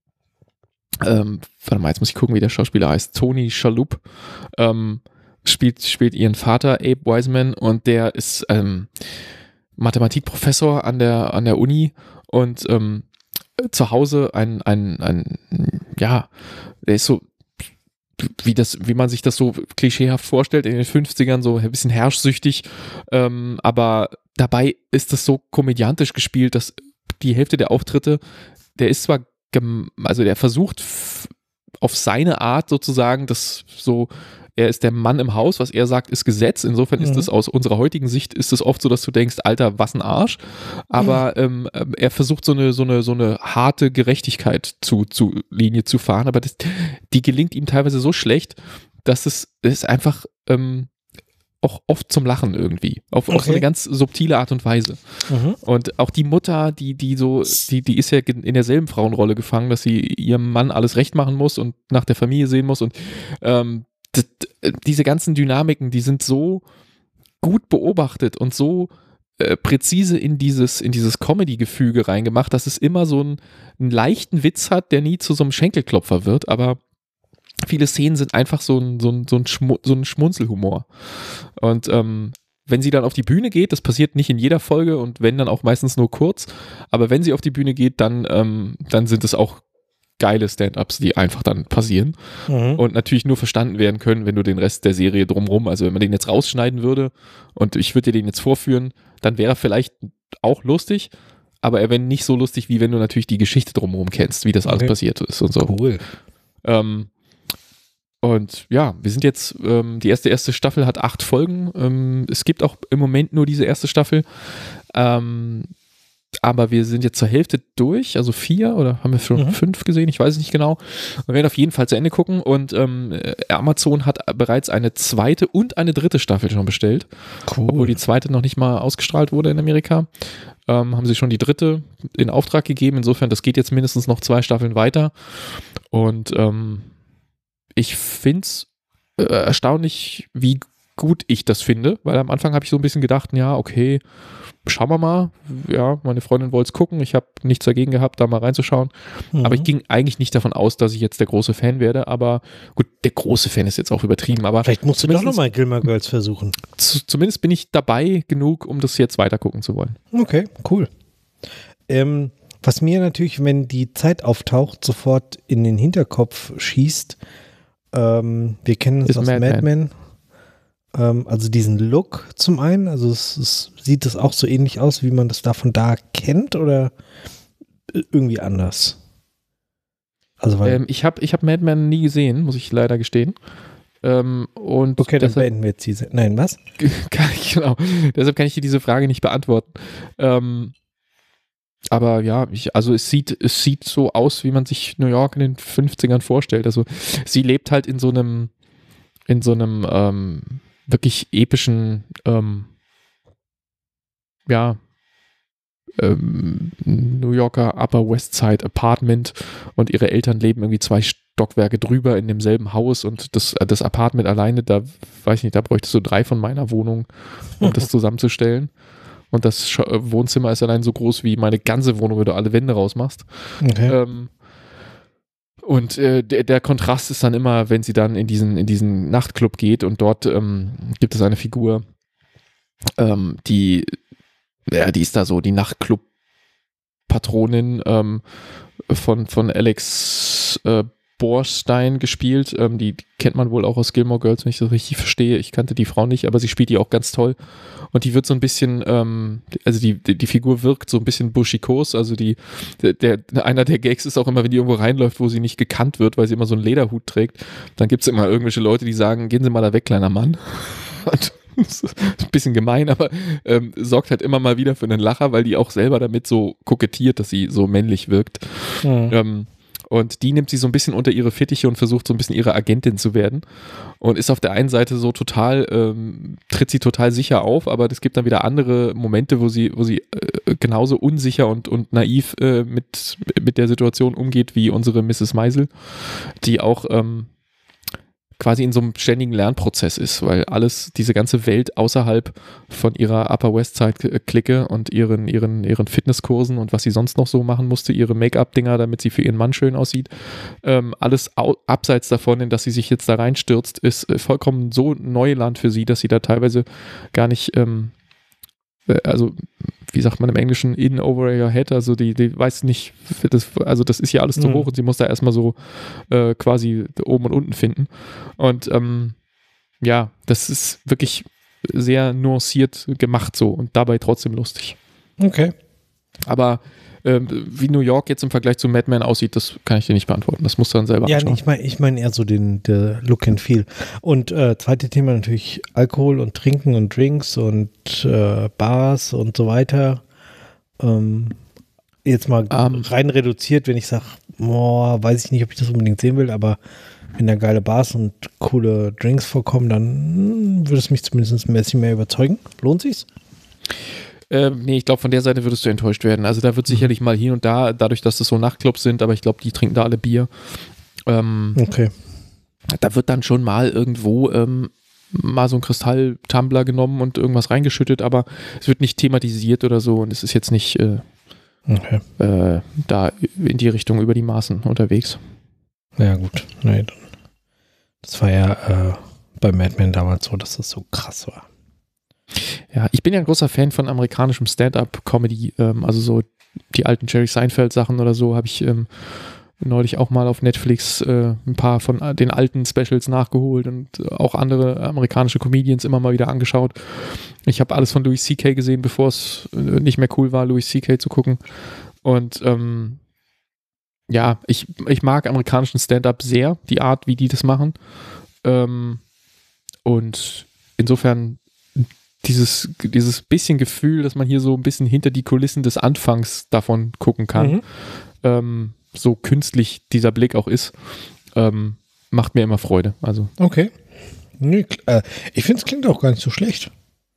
ähm, warte mal, jetzt muss ich gucken, wie der Schauspieler heißt, Tony Shalhoub, ähm, spielt, spielt ihren Vater, Abe Wiseman, und der ist ähm, Mathematikprofessor an der, an der Uni und ähm, zu Hause ein, ein, ein, ja, der ist so, wie das, wie man sich das so klischeehaft vorstellt, in den fünfzigern so ein bisschen herrschsüchtig, ähm, aber dabei ist das so komödiantisch gespielt, dass die Hälfte der Auftritte, der ist zwar, gem- also der versucht f- auf seine Art sozusagen, das so, er ist der Mann im Haus, was er sagt, ist Gesetz. Insofern mhm. ist es aus unserer heutigen Sicht, ist es oft so, dass du denkst, Alter, was ein Arsch. Aber mhm. ähm, er versucht so eine, so eine, so eine harte Gerechtigkeit zu, zu Linie zu fahren, aber das, die gelingt ihm teilweise so schlecht, dass es, es ist einfach ähm, auch oft zum Lachen irgendwie. Auf, okay. auf so eine ganz subtile Art und Weise. Mhm. Und auch die Mutter, die, die so, die, die ist ja in derselben Frauenrolle gefangen, dass sie ihrem Mann alles recht machen muss und nach der Familie sehen muss. Und ähm, d- d- diese ganzen Dynamiken, die sind so gut beobachtet und so äh, präzise in dieses, in dieses Comedy-Gefüge reingemacht, dass es immer so einen, einen leichten Witz hat, der nie zu so einem Schenkelklopfer wird, aber viele Szenen sind einfach so ein, so ein, so ein, Schmu- so ein Schmunzelhumor. Und ähm, wenn sie dann auf die Bühne geht, das passiert nicht in jeder Folge und wenn, dann auch meistens nur kurz, aber wenn sie auf die Bühne geht, dann, ähm, dann sind es auch geile Stand-Ups, die einfach dann passieren mhm. und natürlich nur verstanden werden können, wenn du den Rest der Serie drumrum, also wenn man den jetzt rausschneiden würde und ich würde dir den jetzt vorführen, dann wäre er vielleicht auch lustig, aber er wäre nicht so lustig, wie wenn du natürlich die Geschichte drumherum kennst, wie das alles okay. passiert ist und so. Cool. Ähm, Und ja, wir sind jetzt, ähm, die erste erste Staffel hat acht Folgen. Ähm, es gibt auch im Moment nur diese erste Staffel. Ähm, aber wir sind jetzt zur Hälfte durch, also vier oder haben wir schon mhm. fünf gesehen? Ich weiß es nicht genau. Wir werden auf jeden Fall zu Ende gucken und ähm, Amazon hat bereits eine zweite und eine dritte Staffel schon bestellt. Cool. Obwohl die zweite noch nicht mal ausgestrahlt wurde in Amerika. Ähm, haben sie schon die dritte in Auftrag gegeben. Insofern, das geht jetzt mindestens noch zwei Staffeln weiter. Und ähm, ich finde es äh, erstaunlich, wie gut ich das finde, weil am Anfang habe ich so ein bisschen gedacht, ja, okay, schauen wir mal. Ja, meine Freundin wollte es gucken, ich habe nichts dagegen gehabt, da mal reinzuschauen. Mhm. Aber ich ging eigentlich nicht davon aus, dass ich jetzt der große Fan werde, aber gut, der große Fan ist jetzt auch übertrieben, aber vielleicht musst du doch nochmal Gilmore Girls versuchen. Z- zumindest bin ich dabei genug, um das jetzt weiter gucken zu wollen. Okay, cool. Ähm, was mir natürlich, wenn die Zeit auftaucht, sofort in den Hinterkopf schießt, ähm, wir kennen es aus Mad Men. Men. Ähm, also diesen Look zum einen, also es, es sieht es auch so ähnlich aus, wie man das da von da kennt oder irgendwie anders? Also weil ähm, ich habe ich hab Mad Men nie gesehen, muss ich leider gestehen. Ähm, und okay, dann beenden wir jetzt diese. Nein, was? Kann ich, genau. Deshalb kann ich dir diese Frage nicht beantworten. Ähm, aber ja, ich, also es sieht, es sieht so aus, wie man sich New York in den fünfzigern vorstellt. Also sie lebt halt in so einem, in so einem ähm, wirklich epischen, ähm, ja, ähm, New Yorker Upper West Side Apartment und ihre Eltern leben irgendwie zwei Stockwerke drüber in demselben Haus und das, das Apartment alleine, da weiß ich nicht, da bräuchtest du drei von meiner Wohnung, um das zusammenzustellen. Und das Wohnzimmer ist allein so groß wie meine ganze Wohnung, wenn du alle Wände rausmachst. Okay. Ähm, und äh, der, der Kontrast ist dann immer, wenn sie dann in diesen, in diesen Nachtclub geht und dort ähm, gibt es eine Figur, ähm, die, ja, die ist da so die Nachtclub-Patronin ähm, von, von Alex äh, Borstein gespielt. Ähm, die, die kennt man wohl auch aus Gilmore Girls, wenn ich das richtig verstehe. Ich kannte die Frau nicht, aber sie spielt die auch ganz toll. Und die wird so ein bisschen, ähm, also die, die, die Figur wirkt so ein bisschen buschikos. Also die, der, der, einer der Gags ist auch immer, wenn die irgendwo reinläuft, wo sie nicht gekannt wird, weil sie immer so einen Lederhut trägt, dann gibt es immer irgendwelche Leute, die sagen, gehen Sie mal da weg, kleiner Mann. Und das ist ein bisschen gemein, aber ähm, sorgt halt immer mal wieder für einen Lacher, weil die auch selber damit so kokettiert, dass sie so männlich wirkt. Mhm. Ähm, Und die nimmt sie so ein bisschen unter ihre Fittiche und versucht so ein bisschen ihre Agentin zu werden. Und ist auf der einen Seite so total, ähm, tritt sie total sicher auf, aber es gibt dann wieder andere Momente, wo sie, wo sie äh, genauso unsicher und, und naiv äh, mit, mit der Situation umgeht wie unsere Misses Maisel, die auch ähm, quasi in so einem ständigen Lernprozess ist, weil alles, diese ganze Welt außerhalb von ihrer Upper West Side-Clique und ihren, ihren, ihren Fitnesskursen und was sie sonst noch so machen musste, ihre Make-up-Dinger, damit sie für ihren Mann schön aussieht, ähm, alles au- abseits davon, in das sie sich jetzt da reinstürzt, ist vollkommen so Neuland für sie, dass sie da teilweise gar nicht, ähm, also wie sagt man im Englischen, in over your head, also die, die weiß nicht, das, also das ist ja alles zu hoch und sie muss da erstmal so äh, quasi oben und unten finden. Und ähm, ja, das ist wirklich sehr nuanciert gemacht so und dabei trotzdem lustig. Okay. Aber ähm, wie New York jetzt im Vergleich zu Mad Men aussieht, das kann ich dir nicht beantworten. Das musst du dann selber ja, anschauen. Ja, ich meine ich mein eher so den der Look and Feel. Und äh, zweite Thema natürlich Alkohol und Trinken und Drinks und äh, Bars und so weiter. Ähm, jetzt mal um, rein reduziert, wenn ich sage, weiß ich nicht, ob ich das unbedingt sehen will, aber wenn da geile Bars und coole Drinks vorkommen, dann würde es mich zumindest ein bisschen mehr überzeugen. Lohnt sich's? Ähm, nee, ich glaube, von der Seite würdest du enttäuscht werden. Also da wird sicherlich mal hier und da, dadurch, dass das so Nachtclubs sind, aber ich glaube, die trinken da alle Bier. Ähm, okay. Da wird dann schon mal irgendwo ähm, mal so ein Kristall-Tumbler genommen und irgendwas reingeschüttet, aber es wird nicht thematisiert oder so und es ist jetzt nicht äh, okay. äh, da in die Richtung über die Maßen unterwegs. Ja gut, nee, dann. Das war ja äh, bei Mad Men damals so, dass das so krass war. Ja, ich bin ja ein großer Fan von amerikanischem Stand-up-Comedy, ähm, also so die alten Jerry Seinfeld-Sachen oder so habe ich ähm, neulich auch mal auf Netflix äh, ein paar von den alten Specials nachgeholt und auch andere amerikanische Comedians immer mal wieder angeschaut. Ich habe alles von Louis C K gesehen, bevor es nicht mehr cool war, Louis C K zu gucken. Und ähm, ja, ich, ich mag amerikanischen Stand-up sehr, die Art, wie die das machen. Ähm, und insofern dieses, dieses bisschen Gefühl, dass man hier so ein bisschen hinter die Kulissen des Anfangs davon gucken kann, mhm. ähm, so künstlich dieser Blick auch ist, ähm, macht mir immer Freude. Also. Okay. Nee, äh, ich finde, es klingt auch gar nicht so schlecht.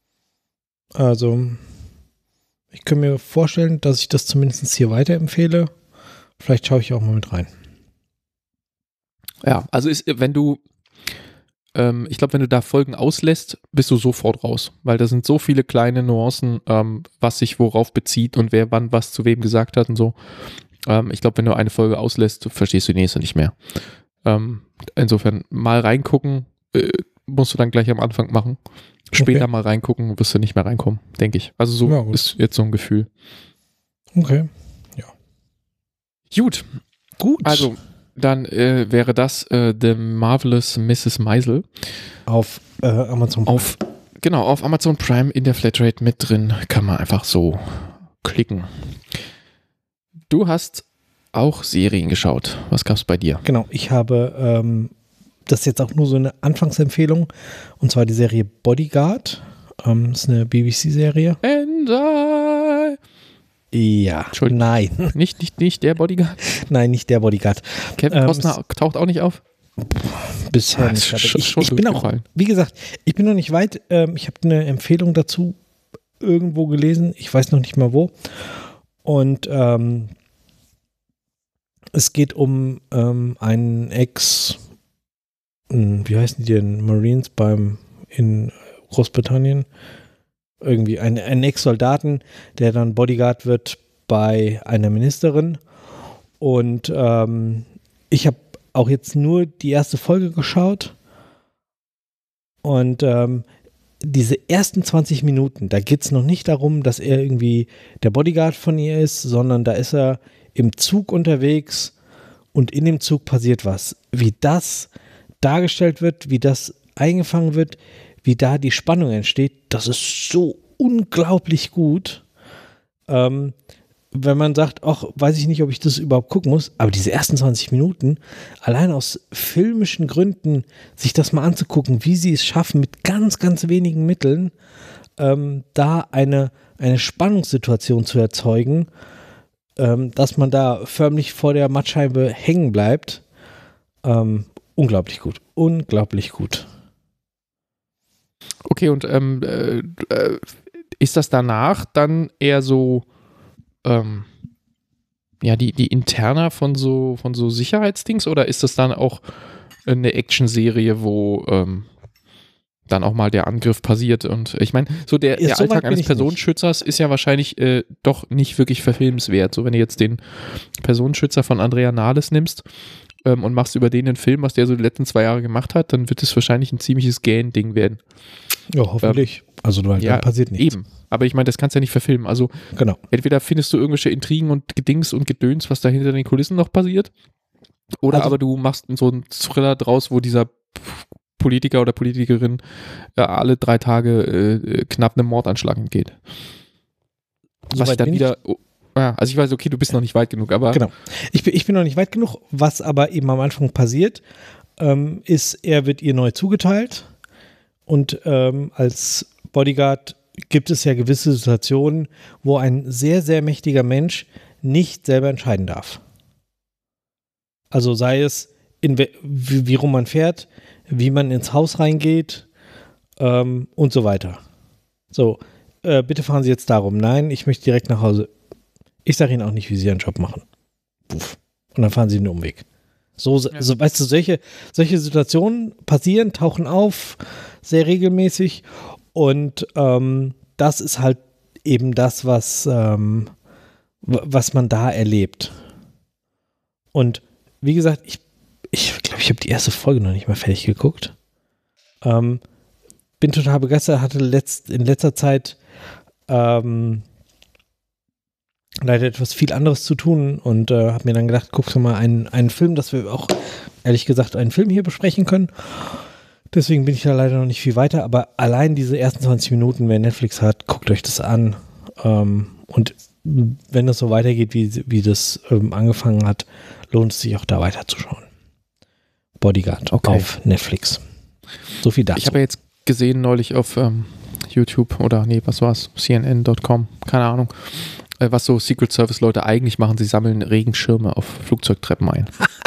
Also, ich kann mir vorstellen, dass ich das zumindest hier weiterempfehle. Vielleicht schaue ich auch mal mit rein. Ja, also ist, wenn du ähm, ich glaube, wenn du da Folgen auslässt, bist du sofort raus, weil da sind so viele kleine Nuancen, ähm, was sich worauf bezieht und wer wann was zu wem gesagt hat und so. Ähm, ich glaube, wenn du eine Folge auslässt, verstehst du die nächste nicht mehr. Ähm, insofern mal reingucken, äh, musst du dann gleich am Anfang machen. Später okay. mal reingucken, wirst du nicht mehr reinkommen, denke ich. Also so ja, ist jetzt so ein Gefühl. Okay, ja. Gut. Gut. Also, dann äh, wäre das äh, The Marvelous Misses Maisel. Auf äh, Amazon Prime. Auf, genau, auf Amazon Prime in der Flatrate mit drin. Kann man einfach so klicken. Du hast auch Serien geschaut. Was gab es bei dir? Genau, ich habe, ähm, das ist jetzt auch nur so eine Anfangsempfehlung, und zwar die Serie Bodyguard. Ähm, das ist eine B B C-Serie. And I Ja, nein. Nicht, nicht, nicht der Bodyguard? Nein, nicht der Bodyguard. Kevin ähm, Costner taucht auch nicht auf? Bisher ah, nicht. Sch- ich ich bin auch, wie gesagt, ich bin noch nicht weit. Ähm, ich habe eine Empfehlung dazu irgendwo gelesen. Ich weiß noch nicht mal wo. Und ähm, es geht um ähm, einen Ex, wie heißen die denn, Marines beim in Großbritannien. Irgendwie ein, ein Ex-Soldaten, der dann Bodyguard wird bei einer Ministerin. Und ähm, ich habe auch jetzt nur die erste Folge geschaut. Und ähm, diese ersten zwanzig Minuten, da geht es noch nicht darum, dass er irgendwie der Bodyguard von ihr ist, sondern da ist er im Zug unterwegs und in dem Zug passiert was. Wie das dargestellt wird, wie das eingefangen wird, wie da die Spannung entsteht, das ist so unglaublich gut. Ähm, wenn man sagt, ach, weiß ich nicht, ob ich das überhaupt gucken muss, aber diese ersten zwanzig Minuten, allein aus filmischen Gründen, sich das mal anzugucken, wie sie es schaffen, mit ganz, ganz wenigen Mitteln, ähm, da eine, eine Spannungssituation zu erzeugen, ähm, dass man da förmlich vor der Mattscheibe hängen bleibt. Ähm, unglaublich gut. Unglaublich gut. Okay, und ähm, äh, ist das danach dann eher so, ähm, ja, die, die Interna von so, von so Sicherheitsdings, oder ist das dann auch eine Action-Serie, wo ähm, dann auch mal der Angriff passiert? Und ich meine, so der, der so Alltag eines Personenschützers nicht. Ist ja wahrscheinlich äh, doch nicht wirklich verfilmenswert. So, wenn du jetzt den Personenschützer von Andrea Nahles nimmst ähm, und machst über den einen Film, was der so die letzten zwei Jahre gemacht hat, dann wird es wahrscheinlich ein ziemliches Gähn-Ding werden. Ja, hoffentlich. Ähm, also weil ja, dann passiert nichts. Eben. Aber ich meine, das kannst du ja nicht verfilmen. Also genau. Entweder findest du irgendwelche Intrigen und Gedings und Gedöns, was da hinter den Kulissen noch passiert, oder also, aber du machst so einen Thriller draus, wo dieser Politiker oder Politikerin ja, alle drei Tage äh, knapp einem Mordanschlag entgeht. So was ich dann wieder... Ich, oh, ja, also ich weiß, okay, du bist noch nicht weit genug, aber... Genau. Ich bin, ich bin noch nicht weit genug. Was aber eben am Anfang passiert, ähm, ist, er wird ihr neu zugeteilt und ähm, als Bodyguard gibt es ja gewisse Situationen, wo ein sehr, sehr mächtiger Mensch nicht selber entscheiden darf. Also sei es, in we- wie, wie rum man fährt, wie man ins Haus reingeht ähm, und so weiter. So, äh, bitte fahren Sie jetzt darum. Nein, ich möchte direkt nach Hause. Ich sage Ihnen auch nicht, wie Sie Ihren Job machen. Puff. Und dann fahren Sie den Umweg. So, ja. so, weißt du, solche, solche Situationen passieren, tauchen auf, sehr regelmäßig. Und ähm, das ist halt eben das, was, ähm, w- was man da erlebt. Und wie gesagt, ich ich glaube, ich habe die erste Folge noch nicht mal fertig geguckt. Ähm, bin total begeistert, hatte letzt, in letzter Zeit ähm, leider etwas viel anderes zu tun und äh, habe mir dann gedacht, guckst du mal einen, einen Film, dass wir auch, ehrlich gesagt, einen Film hier besprechen können. Deswegen bin ich da leider noch nicht viel weiter, aber allein diese ersten zwanzig Minuten, wer Netflix hat, guckt euch das an. Ähm, und wenn das so weitergeht, wie, wie das ähm, angefangen hat, lohnt es sich auch da weiterzuschauen. Bodyguard okay. auf Netflix. So viel dazu. Ich habe ja jetzt gesehen neulich auf ähm, YouTube oder nee, was war's? C N N Punkt com, keine Ahnung, äh, was so Secret Service Leute eigentlich machen. Sie sammeln Regenschirme auf Flugzeugtreppen ein.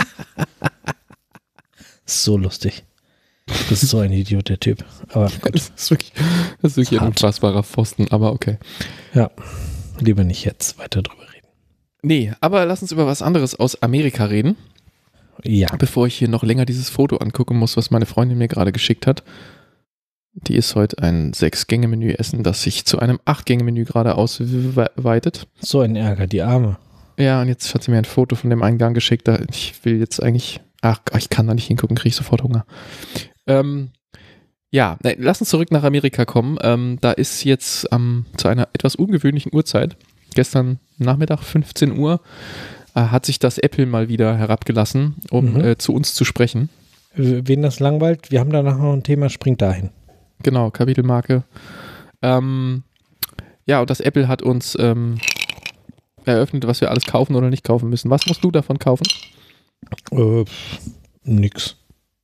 So lustig. Das ist so ein Idiot, der Typ. Aber gut. Das ist wirklich, das ist wirklich ein unfassbarer Pfosten, aber okay. Ja, lieber nicht jetzt weiter drüber reden. Nee, aber lass uns über was anderes aus Amerika reden. Ja. Bevor ich hier noch länger dieses Foto angucken muss, was meine Freundin mir gerade geschickt hat. Die ist heute ein Sechs-Gänge-Menü essen, das sich zu einem Acht-Gänge-Menü gerade ausweitet. So ein Ärger, die Arme. Ja, und jetzt hat sie mir ein Foto von dem Eingang geschickt. Da ich will jetzt eigentlich, ach, ich kann da nicht hingucken, kriege ich sofort Hunger. Ähm, ja, ne, lass uns zurück nach Amerika kommen. Ähm, da ist jetzt ähm, zu einer etwas ungewöhnlichen Uhrzeit, gestern Nachmittag, fünfzehn Uhr, äh, hat sich das Apple mal wieder herabgelassen, um mhm. äh, zu uns zu sprechen. Wen das langweilt, wir haben danach noch ein Thema, springt dahin. Genau, Kapitelmarke. Ähm, ja, und das Apple hat uns ähm, eröffnet, was wir alles kaufen oder nicht kaufen müssen. Was musst du davon kaufen? Äh, nix.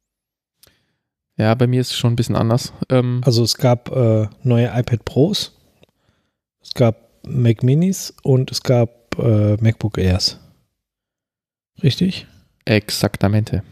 Ja, bei mir ist es schon ein bisschen anders. Ähm, also es gab äh, neue iPad Pros, es gab Mac Minis und es gab äh, MacBook Airs. Richtig? Exaktamente.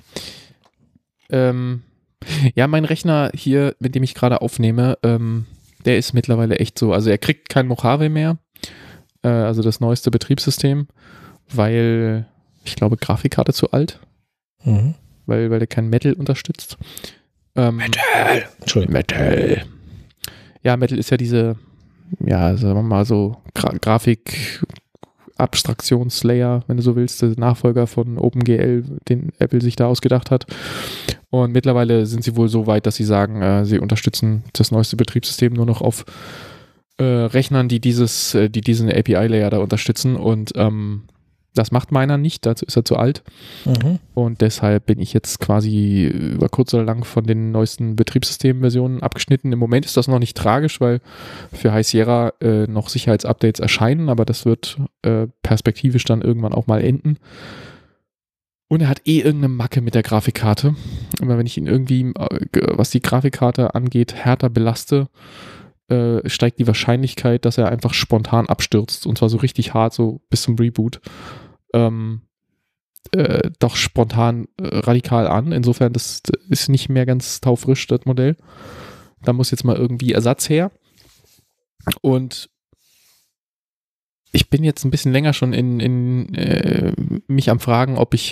Ähm, ja, mein Rechner hier, mit dem ich gerade aufnehme, ähm, der ist mittlerweile echt so, also er kriegt kein Mojave mehr, äh, also das neueste Betriebssystem, weil, ich glaube, Grafikkarte zu alt, mhm. weil, weil der kein Metal unterstützt. Ähm, Metal! Entschuldigung. Metal. Ja, Metal ist ja diese, ja, sagen wir mal so, Gra- Grafik- Abstraktionslayer, wenn du so willst, der Nachfolger von OpenGL, den Apple sich da ausgedacht hat. Und mittlerweile sind sie wohl so weit, dass sie sagen, äh, sie unterstützen das neueste Betriebssystem nur noch auf äh, Rechnern, die dieses, äh, die diesen A P I-Layer da unterstützen. Und ähm, das macht meiner nicht, dazu ist er zu alt. Mhm. Und deshalb bin ich jetzt quasi über kurz oder lang von den neuesten Betriebssystemversionen abgeschnitten. Im Moment ist das noch nicht tragisch, weil für High Sierra äh, noch Sicherheitsupdates erscheinen, aber das wird äh, perspektivisch dann irgendwann auch mal enden. Und er hat eh irgendeine Macke mit der Grafikkarte. Immer wenn ich ihn irgendwie, äh, was die Grafikkarte angeht, härter belaste, äh, steigt die Wahrscheinlichkeit, dass er einfach spontan abstürzt. Und zwar so richtig hart, so bis zum Reboot. Ähm, äh, doch spontan äh, radikal an. Insofern, das ist nicht mehr ganz taufrisch, das Modell. Da muss jetzt mal irgendwie Ersatz her. Und ich bin jetzt ein bisschen länger schon in, in äh, mich am Fragen, ob ich,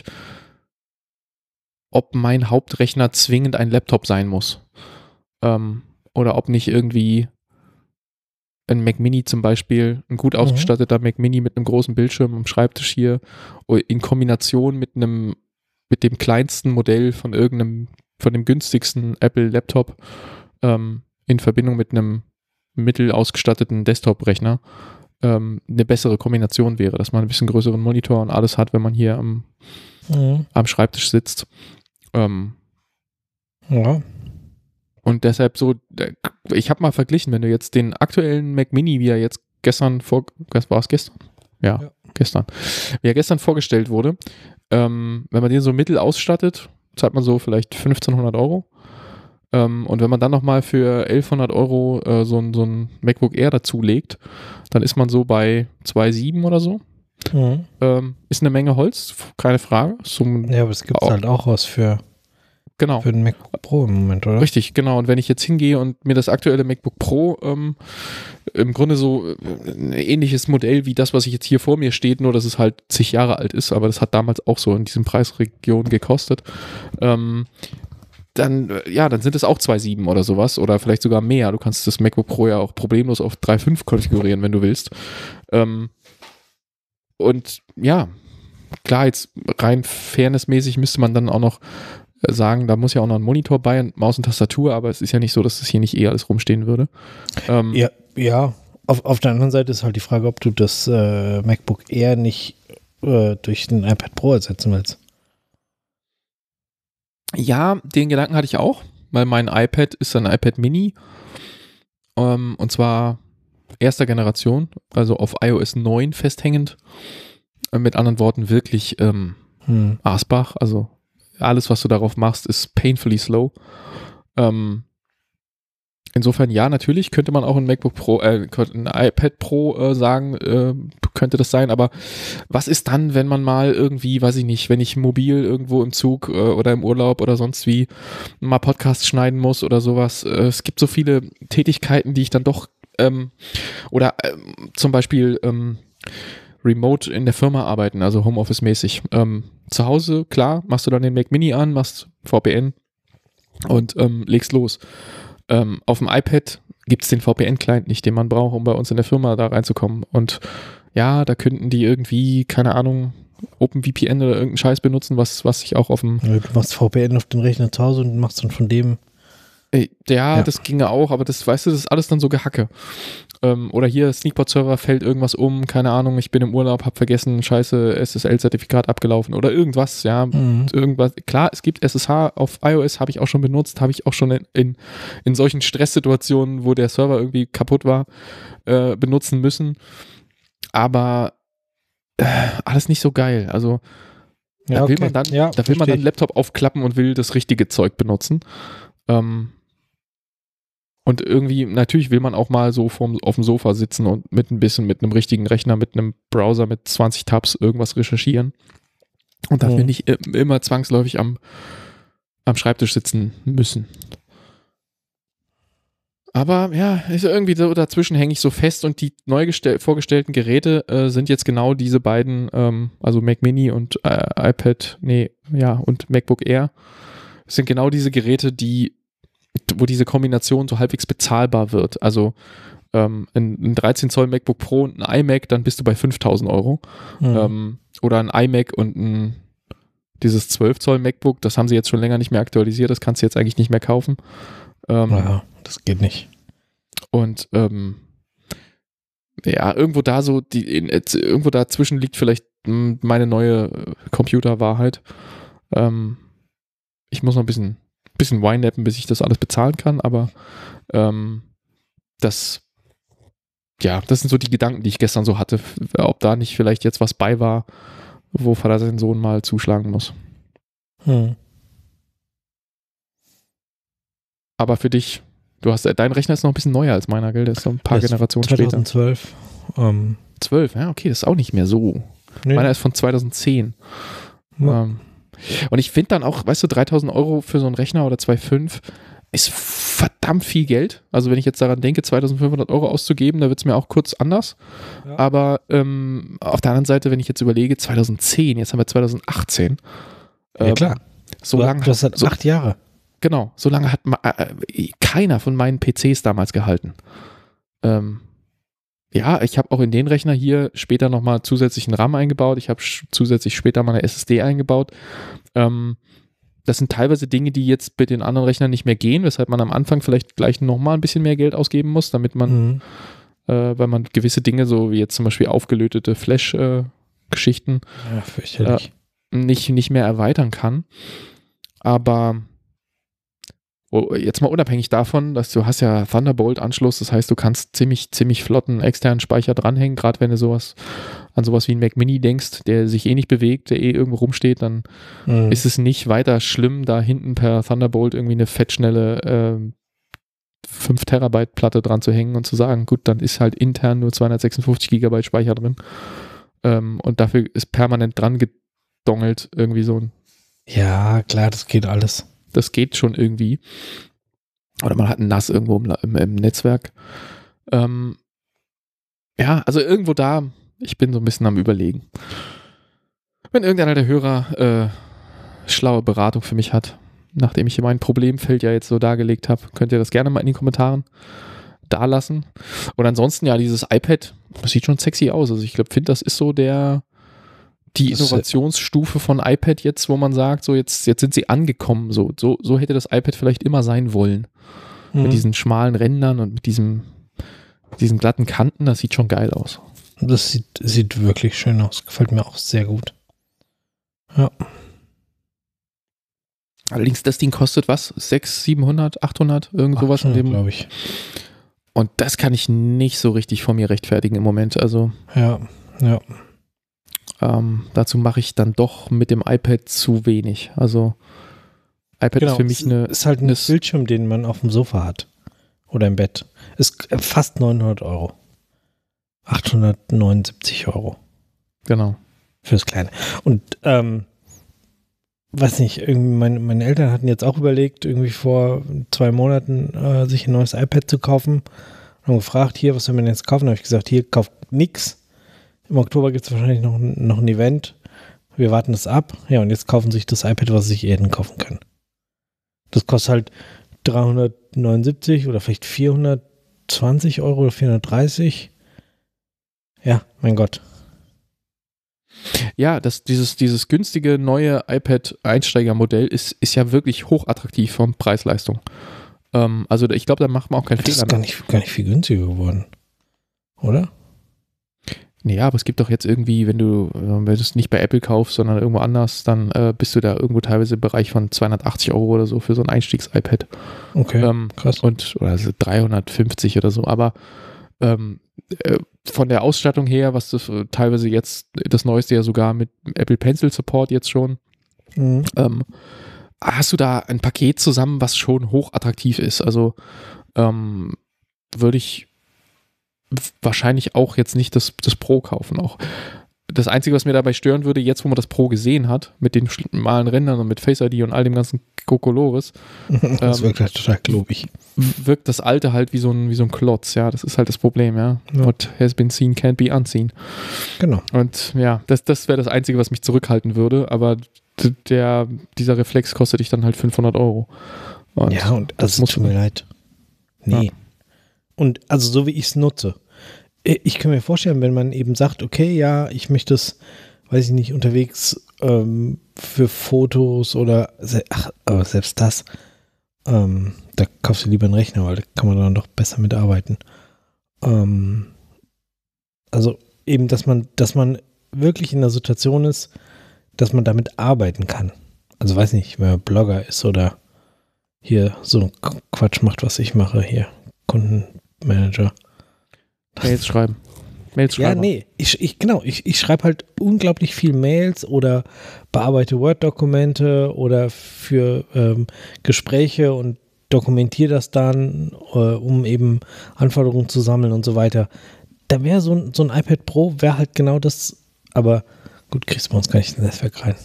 ob mein Hauptrechner zwingend ein Laptop sein muss. Ähm, oder ob nicht irgendwie ein Mac Mini zum Beispiel, ein gut ausgestatteter mhm. Mac Mini mit einem großen Bildschirm am Schreibtisch hier, in Kombination mit einem, mit dem kleinsten Modell von irgendeinem, von dem günstigsten Apple Laptop, ähm, in Verbindung mit einem mittel ausgestatteten Desktop-Rechner, ähm, eine bessere Kombination wäre, dass man ein bisschen größeren Monitor und alles hat, wenn man hier am, mhm. am Schreibtisch sitzt. Ähm, ja. Und deshalb so, ich habe mal verglichen, wenn du jetzt den aktuellen Mac Mini, wie er jetzt gestern vor, war es gestern? Ja, ja, gestern. Wie er gestern vorgestellt wurde, ähm, wenn man den so mittel ausstattet, zahlt man so vielleicht fünfzehnhundert Euro. Ähm, und wenn man dann nochmal für elfhundert Euro äh, so, ein, so ein MacBook Air dazulegt, dann ist man so bei zwei Komma sieben oder so. Mhm. Ähm, ist eine Menge Holz, keine Frage. So ja, aber es gibt halt auch was für Genau. Für den MacBook Pro im Moment, oder? Richtig, genau. Und wenn ich jetzt hingehe und mir das aktuelle MacBook Pro ähm, im Grunde so ein ähnliches Modell wie das, was ich jetzt hier vor mir steht, nur dass es halt zig Jahre alt ist, aber das hat damals auch so in diesem Preisregion gekostet, ähm, dann, ja, dann sind es auch zwei Komma sieben oder sowas oder vielleicht sogar mehr. Du kannst das MacBook Pro ja auch problemlos auf drei Komma fünf konfigurieren, wenn du willst. Ähm, und ja, klar, jetzt rein fairnessmäßig müsste man dann auch noch sagen, da muss ja auch noch ein Monitor bei und Maus und Tastatur, aber es ist ja nicht so, dass das hier nicht eh alles rumstehen würde. Ähm, ja, ja. Auf, auf der anderen Seite ist halt die Frage, ob du das äh, MacBook Air nicht äh, durch den iPad Pro ersetzen willst. Ja, den Gedanken hatte ich auch, weil mein iPad ist ein iPad Mini ähm, und zwar erster Generation, also auf i O S neun festhängend. Äh, mit anderen Worten wirklich ähm, hm. Asbach, also alles, was du darauf machst, ist painfully slow. Ähm, insofern, ja, natürlich könnte man auch ein MacBook Pro, äh, ein iPad Pro äh, sagen, äh, könnte das sein, aber was ist dann, wenn man mal irgendwie, weiß ich nicht, wenn ich mobil irgendwo im Zug äh, oder im Urlaub oder sonst wie mal Podcasts schneiden muss oder sowas. Äh, es gibt so viele Tätigkeiten, die ich dann doch ähm, oder äh, zum Beispiel ähm, remote in der Firma arbeiten, also Homeoffice-mäßig. Ähm, zu Hause, klar, machst du dann den Mac Mini an, machst V P N und ähm, legst los. Ähm, auf dem iPad gibt es den V P N-Client nicht, den man braucht, um bei uns in der Firma da reinzukommen. Und ja, da könnten die irgendwie, keine Ahnung, OpenVPN oder irgendeinen Scheiß benutzen, was, was ich auch auf dem... Du machst V P N auf den Rechner zu Hause und machst dann von dem... Ja, ja, das ginge auch, aber das, weißt du, das ist alles dann so Gehacke. Ähm, oder hier, Sneakbot-Server, fällt irgendwas um, keine Ahnung, ich bin im Urlaub, hab vergessen, scheiße, S S L-Zertifikat abgelaufen oder irgendwas, ja, mhm. irgendwas. Klar, es gibt S S H auf iOS, habe ich auch schon benutzt, habe ich auch schon in, in, in solchen Stresssituationen, wo der Server irgendwie kaputt war, äh, benutzen müssen. Aber äh, alles nicht so geil. Also ja, da will okay. man dann, ja, da will man dann Laptop aufklappen und will das richtige Zeug benutzen. Ähm, Und irgendwie, natürlich will man auch mal so vom, auf dem Sofa sitzen und mit ein bisschen, mit einem richtigen Rechner, mit einem Browser mit zwanzig Tabs irgendwas recherchieren. Und dafür mhm. nicht immer zwangsläufig am, am Schreibtisch sitzen müssen. Aber ja, ist irgendwie so, dazwischen hänge ich so fest und die neu gestell, vorgestellten Geräte äh, sind jetzt genau diese beiden, ähm, also Mac Mini und äh, iPad, nee, ja, und MacBook Air, sind genau diese Geräte, die wo diese Kombination so halbwegs bezahlbar wird. Also ähm, ein, ein dreizehn Zoll MacBook Pro und ein iMac, dann bist du bei fünftausend Euro. Mhm. Ähm, oder ein iMac und ein dieses zwölf Zoll MacBook, das haben sie jetzt schon länger nicht mehr aktualisiert, das kannst du jetzt eigentlich nicht mehr kaufen. Ähm, ja, das geht nicht. Und ähm, ja, irgendwo da so, die, in, irgendwo dazwischen liegt vielleicht mh, meine neue Computerwahrheit. Ähm, ich muss noch ein bisschen bisschen Wine-Nappen, bis ich das alles bezahlen kann, aber ähm, das ja, das sind so die Gedanken, die ich gestern so hatte, ob da nicht vielleicht jetzt was bei war, wo Vater seinen Sohn mal zuschlagen muss. Hm. Aber für dich, du hast, dein Rechner ist noch ein bisschen neuer als meiner, gell? Der ist noch ein paar Generationen später. zweitausendzwölf. Ähm. zwölf, ja, okay, das ist auch nicht mehr so. Nee. Meiner ist von zweitausendzehn. Ja. Ähm, Und ich finde dann auch, weißt du, dreitausend Euro für so einen Rechner oder zwei Komma fünf ist verdammt viel Geld. Also wenn ich jetzt daran denke, zweitausendfünfhundert Euro auszugeben, da wird es mir auch kurz anders. Ja. Aber ähm, auf der anderen Seite, wenn ich jetzt überlege, zweitausendzehn, jetzt haben wir zweitausendachtzehn. Ja klar. Ähm, so lange das hat so, acht Jahre. Genau, so lange hat ma, äh, keiner von meinen P Cs damals gehalten. Ähm, Ja, ich habe auch in den Rechner hier später nochmal zusätzlichen RAM eingebaut. Ich habe sch- zusätzlich später mal eine S S D eingebaut. Ähm, das sind teilweise Dinge, die jetzt mit den anderen Rechnern nicht mehr gehen, weshalb man am Anfang vielleicht gleich nochmal ein bisschen mehr Geld ausgeben muss, damit man, mhm. äh, weil man gewisse Dinge, so wie jetzt zum Beispiel aufgelötete Flash-Geschichten, äh, ja, fürchterlich. Äh, nicht, nicht mehr erweitern kann. Aber jetzt mal unabhängig davon, dass du hast ja Thunderbolt-Anschluss, das heißt, du kannst ziemlich, ziemlich flotten externen Speicher dranhängen, gerade wenn du sowas an sowas wie ein Mac Mini denkst, der sich eh nicht bewegt, der eh irgendwo rumsteht, dann mhm. ist es nicht weiter schlimm, da hinten per Thunderbolt irgendwie eine fettschnelle äh, fünf Terabyte Platte dran zu hängen und zu sagen, gut, dann ist halt intern nur zweihundertsechsundfünfzig Gigabyte Speicher drin ähm, und dafür ist permanent dran gedongelt irgendwie so ein... Ja, klar, das geht alles. Das geht schon irgendwie. Oder man hat ein N A S irgendwo im, im, im Netzwerk. Ähm, ja, also irgendwo da, ich bin so ein bisschen am Überlegen. Wenn irgendeiner der Hörer äh, schlaue Beratung für mich hat, nachdem ich hier mein Problemfeld ja jetzt so dargelegt habe, könnt ihr das gerne mal in den Kommentaren da lassen. Und ansonsten, ja, dieses iPad, das sieht schon sexy aus. Also ich glaube, finde, das ist so der die Innovationsstufe von iPad jetzt, wo man sagt, so jetzt, jetzt sind sie angekommen. So, so, so hätte das iPad vielleicht immer sein wollen. Mhm. Mit diesen schmalen Rändern und mit diesem, diesen glatten Kanten, das sieht schon geil aus. Das sieht, sieht wirklich schön aus. Gefällt mir auch sehr gut. Ja. Allerdings, das Ding kostet was? sechshundert, siebenhundert, achthundert? Irgend sowas in dem, glaube ich. Und das kann ich nicht so richtig von mir rechtfertigen im Moment. Also. Ja, ja. Ähm, dazu mache ich dann doch mit dem iPad zu wenig. Also iPad genau, ist für mich eine... ist halt ein eine Bildschirm, den man auf dem Sofa hat. Oder im Bett. Ist fast neunhundert Euro. achthundertneunundsiebzig Euro. Genau. Fürs Kleine. Und, ähm, weiß nicht, irgendwie meine, meine Eltern hatten jetzt auch überlegt, irgendwie vor zwei Monaten äh, sich ein neues iPad zu kaufen. Und haben gefragt, hier, was soll man jetzt kaufen? Da habe ich gesagt, hier, kauft nix. Im Oktober gibt es wahrscheinlich noch, noch ein Event. Wir warten es ab. Ja, und jetzt kaufen sich das iPad, was sie sich eh kaufen können. Das kostet halt dreihundertneunundsiebzig oder vielleicht vierhundertzwanzig Euro oder vierhundertdreißig. Ja, mein Gott. Ja, das, dieses, dieses günstige neue iPad-Einsteigermodell ist, ist ja wirklich hochattraktiv von Preis-Leistung. Ähm, also ich glaube, da macht man auch keinen das Fehler. Das ist gar nicht, gar nicht viel günstiger geworden. Oder? Ja, aber es gibt doch jetzt irgendwie, wenn du, wenn du es nicht bei Apple kaufst, sondern irgendwo anders, dann äh, bist du da irgendwo teilweise im Bereich von zweihundertachtzig Euro oder so für so ein Einstiegs-iPad. Okay, ähm, krass. Und, oder also dreihundertfünfzig oder so. Aber ähm, äh, von der Ausstattung her, was das äh, teilweise jetzt, das Neueste ja sogar mit Apple Pencil Support jetzt schon, mhm. ähm, hast du da ein Paket zusammen, was schon hochattraktiv ist. Also ähm, würde ich wahrscheinlich auch jetzt nicht das, das Pro kaufen. Auch das Einzige, was mir dabei stören würde, jetzt wo man das Pro gesehen hat, mit den schmalen Rändern und mit Face I D und all dem ganzen Kokolores, das ähm, wirkt halt total globig. Wirkt das Alte halt wie so ein, wie so ein Klotz, ja, das ist halt das Problem, ja. ja. What has been seen can't be unseen. Genau. Und ja, das, das wäre das Einzige, was mich zurückhalten würde, aber der, dieser Reflex kostet dich dann halt fünfhundert Euro. Und ja, und das also, muss tut mir leid. Nee. Ja. Und also so wie ich es nutze. Ich kann mir vorstellen, wenn man eben sagt, okay, ja, ich möchte es, weiß ich nicht, unterwegs ähm, für Fotos oder, ach, aber selbst das, ähm, da kaufst du lieber einen Rechner, weil da kann man dann doch besser mitarbeiten. Ähm, also eben, dass man, dass man wirklich in der Situation ist, dass man damit arbeiten kann. Also weiß nicht, wenn man Blogger ist oder hier so Quatsch macht, was ich mache, hier, Kundenmanager. Mails schreiben. Mails schreiben. Ja, nee, ich, ich, genau, ich, ich schreibe halt unglaublich viel Mails oder bearbeite Word-Dokumente oder für ähm, Gespräche und dokumentiere das dann, äh, um eben Anforderungen zu sammeln und so weiter. Da wäre so ein, so ein iPad Pro, wäre halt genau das, aber gut, kriegst du bei uns gar nicht ins Netzwerk rein.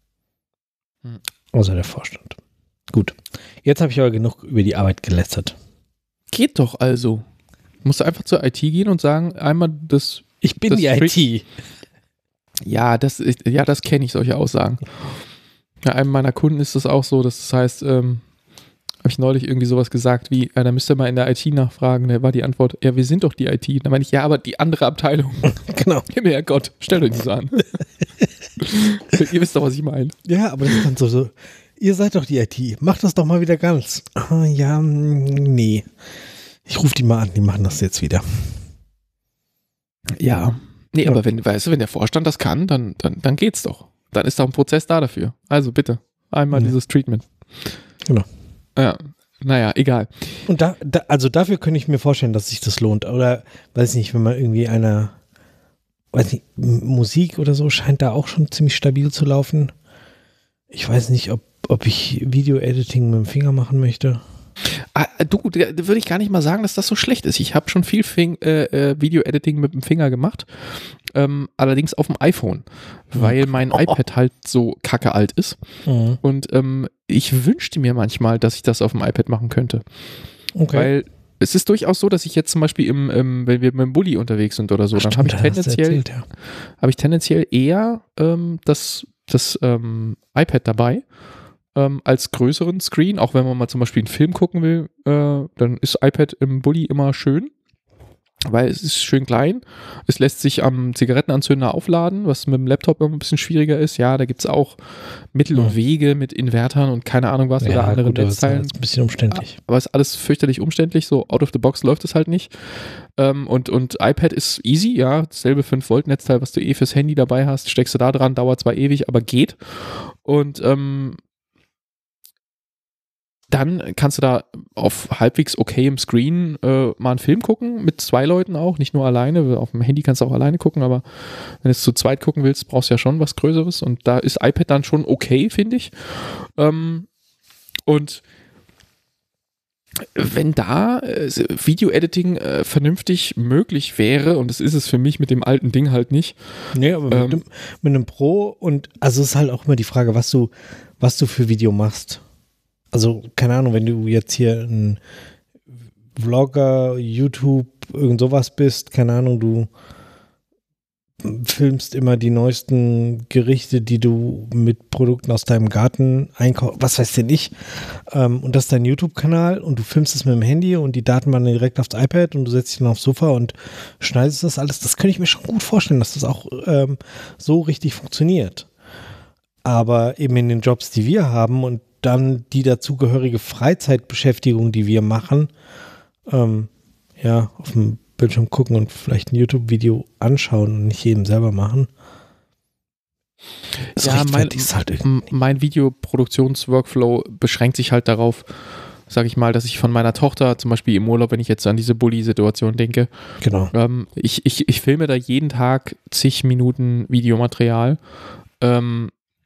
Hm. Außer der Vorstand. Gut, jetzt habe ich aber genug über die Arbeit gelästert. Geht doch also. Musst du einfach zur I T gehen und sagen, einmal das... Ich bin das die I T. Ja, das, ja, das kenne ich, solche Aussagen. Bei einem meiner Kunden ist das auch so, das heißt, ähm, habe ich neulich irgendwie sowas gesagt wie, ja, da müsst ihr mal in der I T nachfragen. Da war die Antwort, ja, wir sind doch die I T. Da meine ich, ja, aber die andere Abteilung. Genau. Herr Gott, stellt euch nicht so an. Ihr wisst doch, was ich meine. Ja, aber das ist dann so, so, ihr seid doch die I T. Macht das doch mal wieder ganz. Ah, ja, nee. Ich rufe die mal an, die machen das jetzt wieder. Ja. Nee, ja. Aber wenn, weißt du, wenn der Vorstand das kann, dann, dann, dann geht's doch. Dann ist doch ein Prozess da dafür. Also bitte, einmal ja. dieses Treatment. Genau. Ja, naja, egal. Und da, da, also dafür könnte ich mir vorstellen, dass sich das lohnt. Oder, weiß nicht, wenn man irgendwie einer, weiß nicht, Musik oder so scheint da auch schon ziemlich stabil zu laufen. Ich weiß nicht, ob, ob ich Video-Editing mit dem Finger machen möchte. Ah, du, da würde ich gar nicht mal sagen, dass das so schlecht ist. Ich habe schon viel Fing, äh, Video-Editing mit dem Finger gemacht, ähm, allerdings auf dem iPhone, weil mein oh. iPad halt so kacke alt ist. Mhm. Und ähm, ich wünschte mir manchmal, dass ich das auf dem iPad machen könnte. Okay. Weil es ist durchaus so, dass ich jetzt zum Beispiel, im, im, wenn wir mit dem Bulli unterwegs sind oder so, Ach, dann habe ich, tendenziell, ja. hab ich tendenziell eher ähm, das, das ähm, iPad dabei. Ähm, als größeren Screen, auch wenn man mal zum Beispiel einen Film gucken will, äh, dann ist iPad im Bulli immer schön, weil es ist schön klein. Es lässt sich am Zigarettenanzünder aufladen, was mit dem Laptop immer ein bisschen schwieriger ist. Ja, da gibt es auch Mittel und Wege mit Invertern und keine Ahnung was ja, oder anderen gut, Netzteilen. Das ist ein bisschen umständlich. Aber es ist alles fürchterlich umständlich, so out of the box läuft es halt nicht. Ähm, und, und iPad ist easy, ja, dasselbe fünf Volt Netzteil, was du eh fürs Handy dabei hast, steckst du da dran, dauert zwar ewig, aber geht. Und ähm, dann kannst du da auf halbwegs okayem Screen äh, mal einen Film gucken, mit zwei Leuten auch, nicht nur alleine. Auf dem Handy kannst du auch alleine gucken, aber wenn du es zu zweit gucken willst, brauchst du ja schon was Größeres. Und da ist iPad dann schon okay, finde ich. Ähm, und wenn da äh, Video-Editing äh, vernünftig möglich wäre, und das ist es für mich mit dem alten Ding halt nicht. Nee, aber ähm, mit, dem, mit einem Pro und, also es ist halt auch immer die Frage, was du, was du für Video machst. Also, keine Ahnung, wenn du jetzt hier ein Vlogger, YouTube, irgend sowas bist, keine Ahnung, du filmst immer die neuesten Gerichte, die du mit Produkten aus deinem Garten einkaufst, was weiß denn ich. Ähm, und das ist dein YouTube-Kanal und du filmst es mit dem Handy und die Daten wandern direkt aufs iPad und du setzt dich dann aufs Sofa und schneidest das alles. Das könnte ich mir schon gut vorstellen, dass das auch ähm, so richtig funktioniert. Aber eben in den Jobs, die wir haben und dann die dazugehörige Freizeitbeschäftigung, die wir machen, ähm, ja, auf dem Bildschirm gucken und vielleicht ein YouTube-Video anschauen und nicht jedem selber machen. Das ja, mein, halt mein Videoproduktionsworkflow beschränkt sich halt darauf, sage ich mal, dass ich von meiner Tochter, zum Beispiel im Urlaub, wenn ich jetzt an diese Bulli-Situation denke, genau. ähm, ich, ich, ich filme da jeden Tag zig Minuten Videomaterial ähm,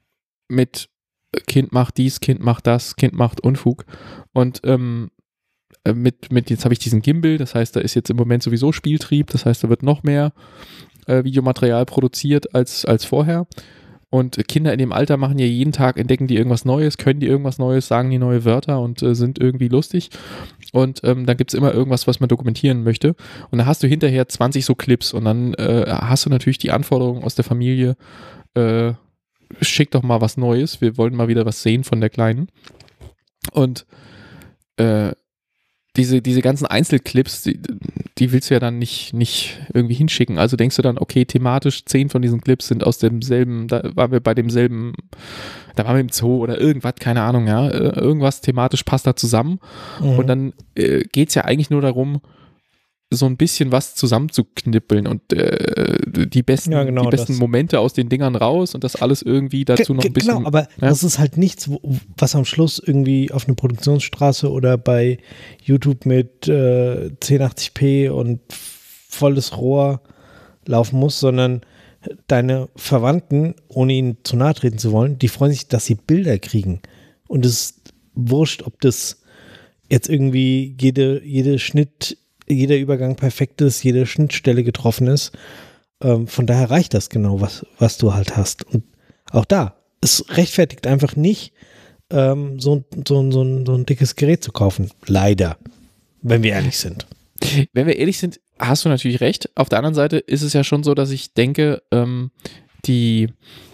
mit Kind macht dies, Kind macht das, Kind macht Unfug und ähm, Mit, mit, jetzt habe ich diesen Gimbal, das heißt, da ist jetzt im Moment sowieso Spieltrieb, das heißt, da wird noch mehr äh, Videomaterial produziert als, als vorher. Und Kinder in dem Alter machen ja jeden Tag, entdecken die irgendwas Neues, können die irgendwas Neues, sagen die neue Wörter und äh, sind irgendwie lustig. Und ähm, dann gibt es immer irgendwas, was man dokumentieren möchte. Und dann hast du hinterher zwanzig so Clips und dann äh, hast du natürlich die Anforderungen aus der Familie, äh, schick doch mal was Neues, wir wollen mal wieder was sehen von der Kleinen. Und äh, Diese, diese ganzen Einzelclips, die, die willst du ja dann nicht, nicht irgendwie hinschicken. Also denkst du dann, okay, thematisch zehn von diesen Clips sind aus demselben, da waren wir bei demselben, da waren wir im Zoo oder irgendwas, keine Ahnung, ja. Irgendwas thematisch passt da zusammen. Mhm. Und dann äh, geht es ja eigentlich nur darum, so ein bisschen was zusammenzuknippeln und äh, die besten, ja, genau, die besten Momente aus den Dingern raus und das alles irgendwie dazu noch ein bisschen. Genau, aber ja? Das ist halt nichts, wo, was am Schluss irgendwie auf eine Produktionsstraße oder bei YouTube mit äh, zehn achtzig p und volles Rohr laufen muss, sondern deine Verwandten, ohne ihnen zu nahe treten zu wollen, die freuen sich, dass sie Bilder kriegen. Und es ist wurscht, ob das jetzt irgendwie jede, jede Schnitt jeder Übergang perfekt ist, jede Schnittstelle getroffen ist. Ähm, von daher reicht das genau, was, was du halt hast. Und auch da, es rechtfertigt einfach nicht, ähm, so, so, so, ein, so ein dickes Gerät zu kaufen. Leider, wenn wir ehrlich sind. Wenn wir ehrlich sind, hast du natürlich recht. Auf der anderen Seite ist es ja schon so, dass ich denke, ähm, die,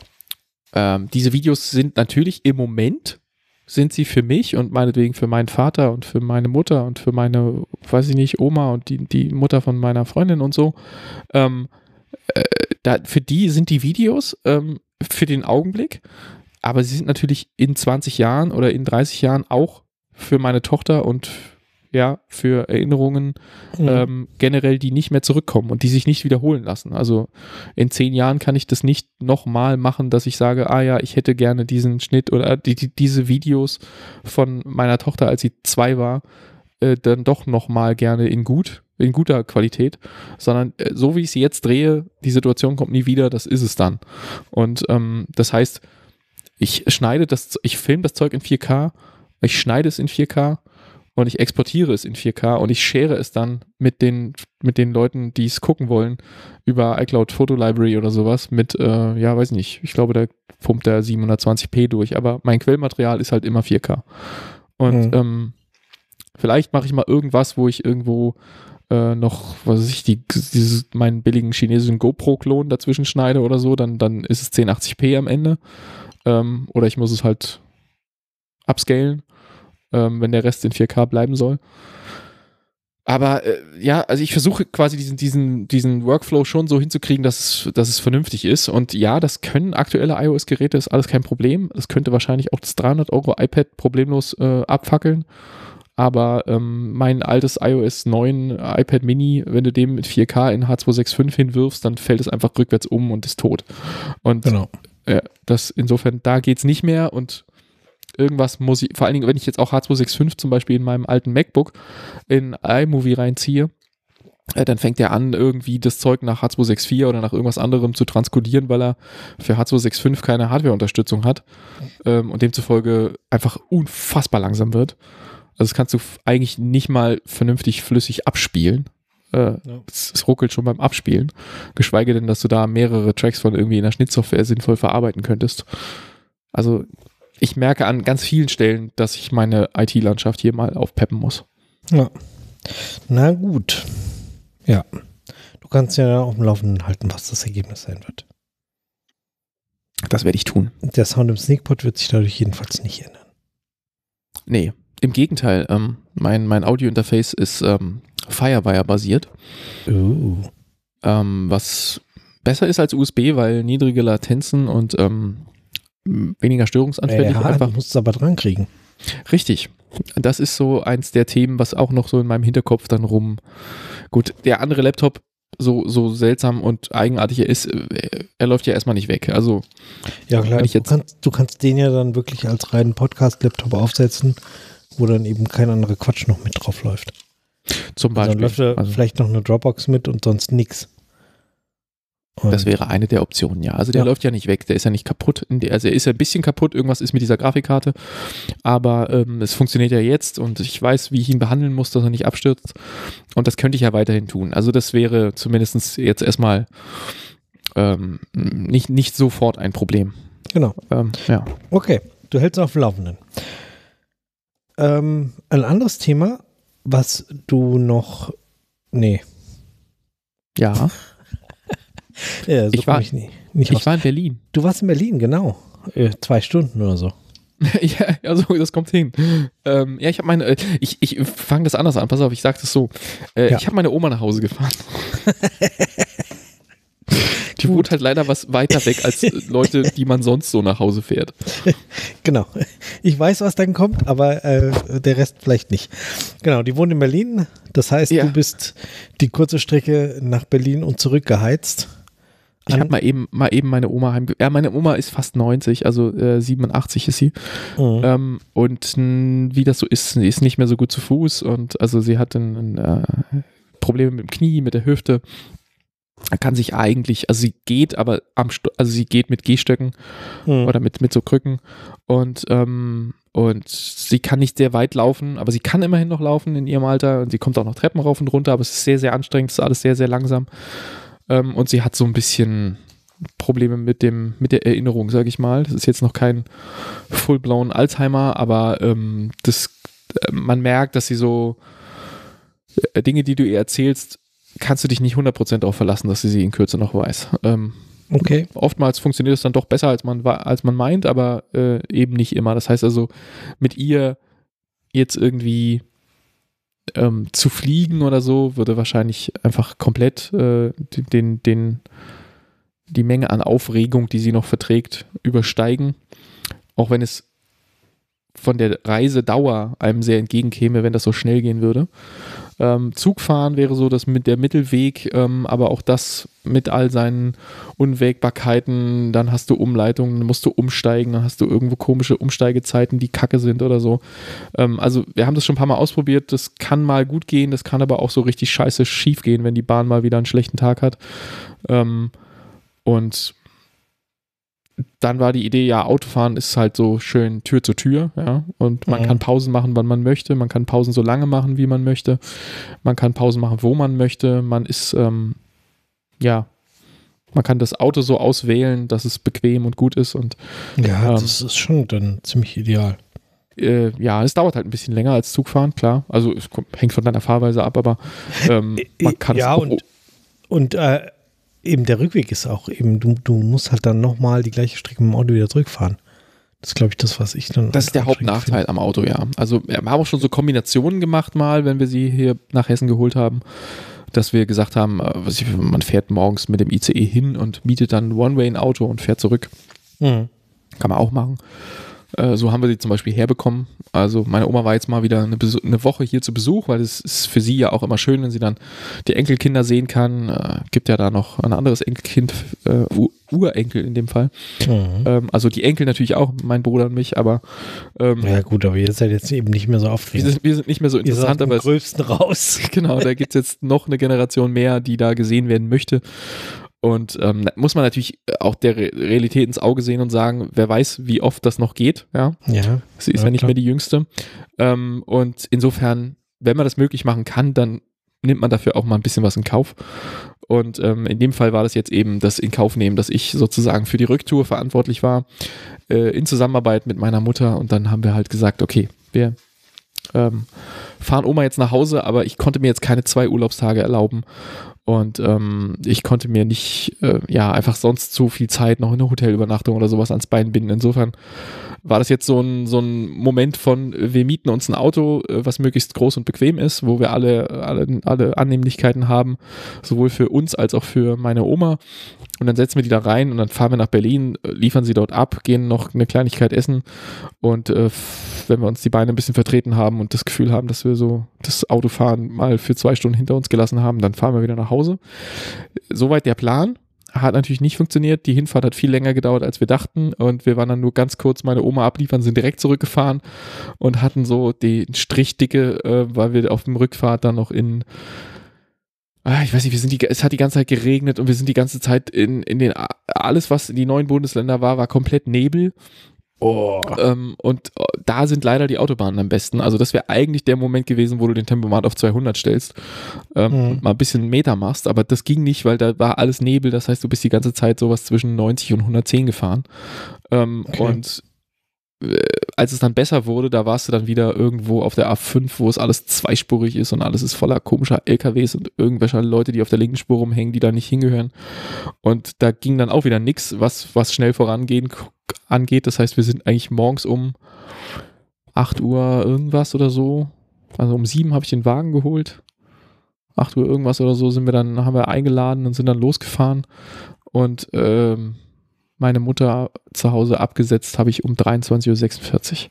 ähm, diese Videos sind natürlich im Moment sind sie für mich und meinetwegen für meinen Vater und für meine Mutter und für meine, weiß ich nicht, Oma und die, die Mutter von meiner Freundin und so. Ähm, äh, da, für die sind die Videos ähm, für den Augenblick, aber sie sind natürlich in zwanzig Jahren oder in dreißig Jahren auch für meine Tochter und ja, für Erinnerungen mhm. ähm, generell, die nicht mehr zurückkommen und die sich nicht wiederholen lassen. Also in zehn Jahren kann ich das nicht nochmal machen, dass ich sage, ah ja, ich hätte gerne diesen Schnitt oder die, die, diese Videos von meiner Tochter, als sie zwei war, äh, dann doch nochmal gerne in gut, in guter Qualität, sondern äh, so wie ich sie jetzt drehe, die Situation kommt nie wieder, das ist es dann. Und ähm, das heißt, ich schneide das, ich filme das Zeug in vier K, ich schneide es in vier K, und ich exportiere es in vier K und ich share es dann mit den, mit den Leuten, die es gucken wollen, über iCloud Photo Library oder sowas mit, äh, ja, weiß nicht, ich glaube, da pumpt der siebenhundertzwanzig p durch, aber mein Quellmaterial ist halt immer vier K. Und mhm. ähm, vielleicht mache ich mal irgendwas, wo ich irgendwo äh, noch, was weiß ich, die, dieses, meinen billigen chinesischen GoPro-Klon dazwischen schneide oder so, dann, dann ist es zehn achtzig p am Ende. Ähm, oder ich muss es halt upscalen. Ähm, wenn der Rest in vier K bleiben soll. Aber äh, ja, also ich versuche quasi diesen, diesen, diesen Workflow schon so hinzukriegen, dass es, dass es vernünftig ist. Und ja, das können aktuelle iOS-Geräte, ist alles kein Problem. Das könnte wahrscheinlich auch das dreihundert Euro iPad problemlos äh, abfackeln. Aber ähm, mein altes iOS neun iPad Mini, wenn du dem mit vier K in H zwei sechs fünf hinwirfst, dann fällt es einfach rückwärts um und ist tot. Und genau. äh, das insofern, da geht es nicht mehr und irgendwas muss ich, vor allen Dingen, wenn ich jetzt auch H zwei sechs fünf zum Beispiel in meinem alten MacBook in iMovie reinziehe, äh, dann fängt er an, irgendwie das Zeug nach H zwei sechs vier oder nach irgendwas anderem zu transkodieren, weil er für H zwei sechs fünf keine Hardware-Unterstützung hat ähm, und demzufolge einfach unfassbar langsam wird. Also das kannst du f- eigentlich nicht mal vernünftig flüssig abspielen. Äh, ja. es, es ruckelt schon beim Abspielen. Geschweige denn, dass du da mehrere Tracks von irgendwie in der Schnittsoftware sinnvoll verarbeiten könntest. Also ich merke an ganz vielen Stellen, dass ich meine I T-Landschaft hier mal aufpeppen muss. Ja. Na gut. Ja. Du kannst ja auf dem Laufenden halten, was das Ergebnis sein wird. Das werde ich tun. Der Sound im Sneakpot wird sich dadurch jedenfalls nicht ändern. Nee, im Gegenteil. Ähm, mein, mein Audio-Interface ist ähm, Firewire-basiert. Uh. Ähm, was besser ist als U S B, weil niedrige Latenzen und ähm, weniger störungsanfällig. Ja, einfach. du musst es aber dran kriegen. Richtig. Das ist so eins der Themen, was auch noch so in meinem Hinterkopf dann rum. Gut, der andere Laptop, so, so seltsam und eigenartig er ist, er läuft ja erstmal nicht weg. Also, ja, klar, wenn ich jetzt du, kannst, du kannst den ja dann wirklich als reinen Podcast-Laptop aufsetzen, wo dann eben kein anderer Quatsch noch mit drauf läuft. Zum Beispiel. Also dann läuft da also, vielleicht noch eine Dropbox mit und sonst nichts. Das wäre eine der Optionen, ja. Also der ja. läuft ja nicht weg, der ist ja nicht kaputt. Also er ist ja ein bisschen kaputt, irgendwas ist mit dieser Grafikkarte, aber ähm, es funktioniert ja jetzt und ich weiß, wie ich ihn behandeln muss, dass er nicht abstürzt und das könnte ich ja weiterhin tun. Also das wäre zumindest jetzt erstmal ähm, nicht, nicht sofort ein Problem. Genau. Ähm, ja. Okay, du hältst auf dem Laufenden. Ähm, ein anderes Thema, was du noch, nee. Ja. Ja, so ich war, ich, nie, nicht ich war in Berlin. Du warst in Berlin, genau. Äh, zwei Stunden oder so. Ja, also das kommt hin. Ähm, ja, ich habe meine, ich, ich fange das anders an, pass auf, ich sage das so. Äh, ja. Ich habe meine Oma nach Hause gefahren. Die wohnt halt leider was weiter weg als Leute, die man sonst so nach Hause fährt. Genau. Ich weiß, was dann kommt, aber äh, der Rest vielleicht nicht. Genau, die wohnt in Berlin. Das heißt, ja. du bist die kurze Strecke nach Berlin und zurück geheizt. Ich habe mal eben, mal eben meine Oma heim. Ja, meine Oma ist fast neunzig, also äh, siebenundachtzig ist sie. Mhm. Ähm, und mh, wie das so ist, sie ist nicht mehr so gut zu Fuß und also sie hat ein, ein, äh, Probleme mit dem Knie, mit der Hüfte. Kann sich eigentlich, also sie geht, aber am Sto- also sie geht mit Gehstöcken mhm. oder mit, mit so Krücken und, ähm, und sie kann nicht sehr weit laufen, aber sie kann immerhin noch laufen in ihrem Alter und sie kommt auch noch Treppen rauf und runter, aber es ist sehr, sehr anstrengend, es ist alles sehr, sehr langsam ähm, und sie hat so ein bisschen Probleme mit dem, mit der Erinnerung, sage ich mal. Das ist jetzt noch kein full-blown Alzheimer, aber ähm, das, äh, man merkt, dass sie so äh, Dinge, die du ihr erzählst, kannst du dich nicht hundert Prozent darauf verlassen, dass sie sie in Kürze noch weiß. Ähm, okay. Oftmals funktioniert es dann doch besser, als man, als man meint, aber äh, eben nicht immer. Das heißt also, mit ihr jetzt irgendwie ähm, zu fliegen oder so, würde wahrscheinlich einfach komplett äh, den, den, die Menge an Aufregung, die sie noch verträgt, übersteigen. Auch wenn es von der Reisedauer einem sehr entgegenkäme, wenn das so schnell gehen würde. Ähm, Zugfahren wäre so das mit der Mittelweg, ähm, aber auch das mit all seinen Unwägbarkeiten, dann hast du Umleitungen, dann musst du umsteigen, dann hast du irgendwo komische Umsteigezeiten, die kacke sind oder so. Ähm, also wir haben das schon ein paar Mal ausprobiert, das kann mal gut gehen, das kann aber auch so richtig scheiße schief gehen, wenn die Bahn mal wieder einen schlechten Tag hat. Ähm, und dann war die Idee, ja, Autofahren ist halt so schön Tür zu Tür, ja, und man mhm. kann Pausen machen, wann man möchte, man kann Pausen so lange machen, wie man möchte, man kann Pausen machen, wo man möchte, man ist, ähm, ja, man kann das Auto so auswählen, dass es bequem und gut ist und ja, ähm, das ist schon dann ziemlich ideal. Äh, ja, es dauert halt ein bisschen länger als Zugfahren, klar, also es kommt, hängt von deiner Fahrweise ab, aber ähm, man kann ja, es auch und, und äh, eben der Rückweg ist auch eben, du, du musst halt dann nochmal die gleiche Strecke mit dem Auto wieder zurückfahren. Das ist, glaube ich, das, was ich dann... Das ist der Hauptnachteil am Auto, ja. Also wir haben auch schon so Kombinationen gemacht mal, wenn wir sie hier nach Hessen geholt haben, dass wir gesagt haben, man fährt morgens mit dem I C E hin und mietet dann One-Way ein Auto und fährt zurück. Mhm. Kann man auch machen. So haben wir sie zum Beispiel herbekommen. Also meine Oma war jetzt mal wieder eine, Besuch, eine Woche hier zu Besuch, weil es ist für sie ja auch immer schön, wenn sie dann die Enkelkinder sehen kann. Äh, gibt ja da noch ein anderes Enkelkind, äh, Urenkel in dem Fall. Mhm. Ähm, also die Enkel natürlich auch, mein Bruder und mich, aber ähm, ja gut, aber ihr seid jetzt eben nicht mehr so aufregend. Wir sind, wir sind nicht mehr so interessant, ihr seid aber am größten raus. Genau, da gibt es jetzt noch eine Generation mehr, die da gesehen werden möchte. Und ähm, da muss man natürlich auch der Re- Realität ins Auge sehen und sagen, wer weiß, wie oft das noch geht. Ja, ja sie ist ja, ja nicht klar. mehr die Jüngste. Ähm, und insofern, wenn man das möglich machen kann, dann nimmt man dafür auch mal ein bisschen was in Kauf. Und ähm, in dem Fall war das jetzt eben das in Kauf nehmen, dass ich sozusagen für die Rücktour verantwortlich war, äh, in Zusammenarbeit mit meiner Mutter. Und dann haben wir halt gesagt, okay, wir ähm, fahren Oma jetzt nach Hause, aber ich konnte mir jetzt keine zwei Urlaubstage erlauben. Und ähm, ich konnte mir nicht, äh, ja, einfach sonst so viel Zeit noch in eine Hotelübernachtung oder sowas ans Bein binden. Insofern war das jetzt so ein, so ein Moment von, wir mieten uns ein Auto, was möglichst groß und bequem ist, wo wir alle, alle, alle Annehmlichkeiten haben, sowohl für uns als auch für meine Oma. Und dann setzen wir die da rein und dann fahren wir nach Berlin, liefern sie dort ab, gehen noch eine Kleinigkeit essen und äh, wenn wir uns die Beine ein bisschen vertreten haben und das Gefühl haben, dass wir so das Autofahren mal für zwei Stunden hinter uns gelassen haben, dann fahren wir wieder nach Hause. Soweit der Plan. Hat natürlich nicht funktioniert. Die Hinfahrt hat viel länger gedauert, als wir dachten. Und wir waren dann nur ganz kurz meine Oma abliefern, sind direkt zurückgefahren und hatten so den Strichdicke, äh, weil wir auf dem Rückfahrt dann noch in, ah, ich weiß nicht, wir sind die, es hat die ganze Zeit geregnet und wir sind die ganze Zeit in, in den, alles was in die neuen Bundesländer war, war komplett Nebel. Oh. Ähm, und da sind leider die Autobahnen am besten. Also das wäre eigentlich der Moment gewesen, wo du den Tempomat auf zweihundert stellst ähm, mhm. und mal ein bisschen Meter machst, aber das ging nicht, weil da war alles Nebel, das heißt, du bist die ganze Zeit sowas zwischen neunzig und hundertzehn gefahren. Ähm, okay. Und äh, als es dann besser wurde, da warst du dann wieder irgendwo auf der A fünf, wo es alles zweispurig ist und alles ist voller komischer L K Ws und irgendwelche Leute, die auf der linken Spur rumhängen, die da nicht hingehören. Und da ging dann auch wieder nichts, was, was schnell vorangehen angeht. Das heißt, wir sind eigentlich morgens um acht Uhr irgendwas oder so, also um sieben habe ich den Wagen geholt, acht Uhr irgendwas oder so sind wir dann, haben wir eingeladen und sind dann losgefahren und ähm, meine Mutter zu Hause abgesetzt habe ich um dreiundzwanzig Uhr sechsundvierzig.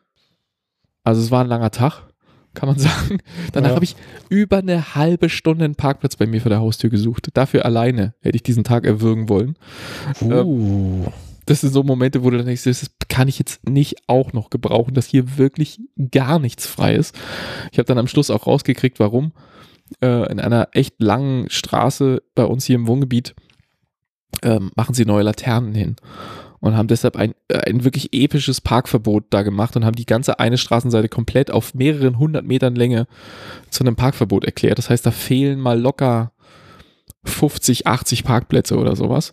Also es war ein langer Tag, kann man sagen. Danach ja. habe ich über eine halbe Stunde einen Parkplatz bei mir vor der Haustür gesucht. Dafür alleine hätte ich diesen Tag erwürgen wollen. Uh. Ähm, Das sind so Momente, wo du dann denkst, das kann ich jetzt nicht auch noch gebrauchen, dass hier wirklich gar nichts frei ist. Ich habe dann am Schluss auch rausgekriegt, warum. Äh, in einer echt langen Straße bei uns hier im Wohngebiet ähm, machen sie neue Laternen hin und haben deshalb ein, ein wirklich episches Parkverbot da gemacht und haben die ganze eine Straßenseite komplett auf mehreren hundert Metern Länge zu einem Parkverbot erklärt. Das heißt, da fehlen mal locker fünfzig, achtzig Parkplätze oder sowas.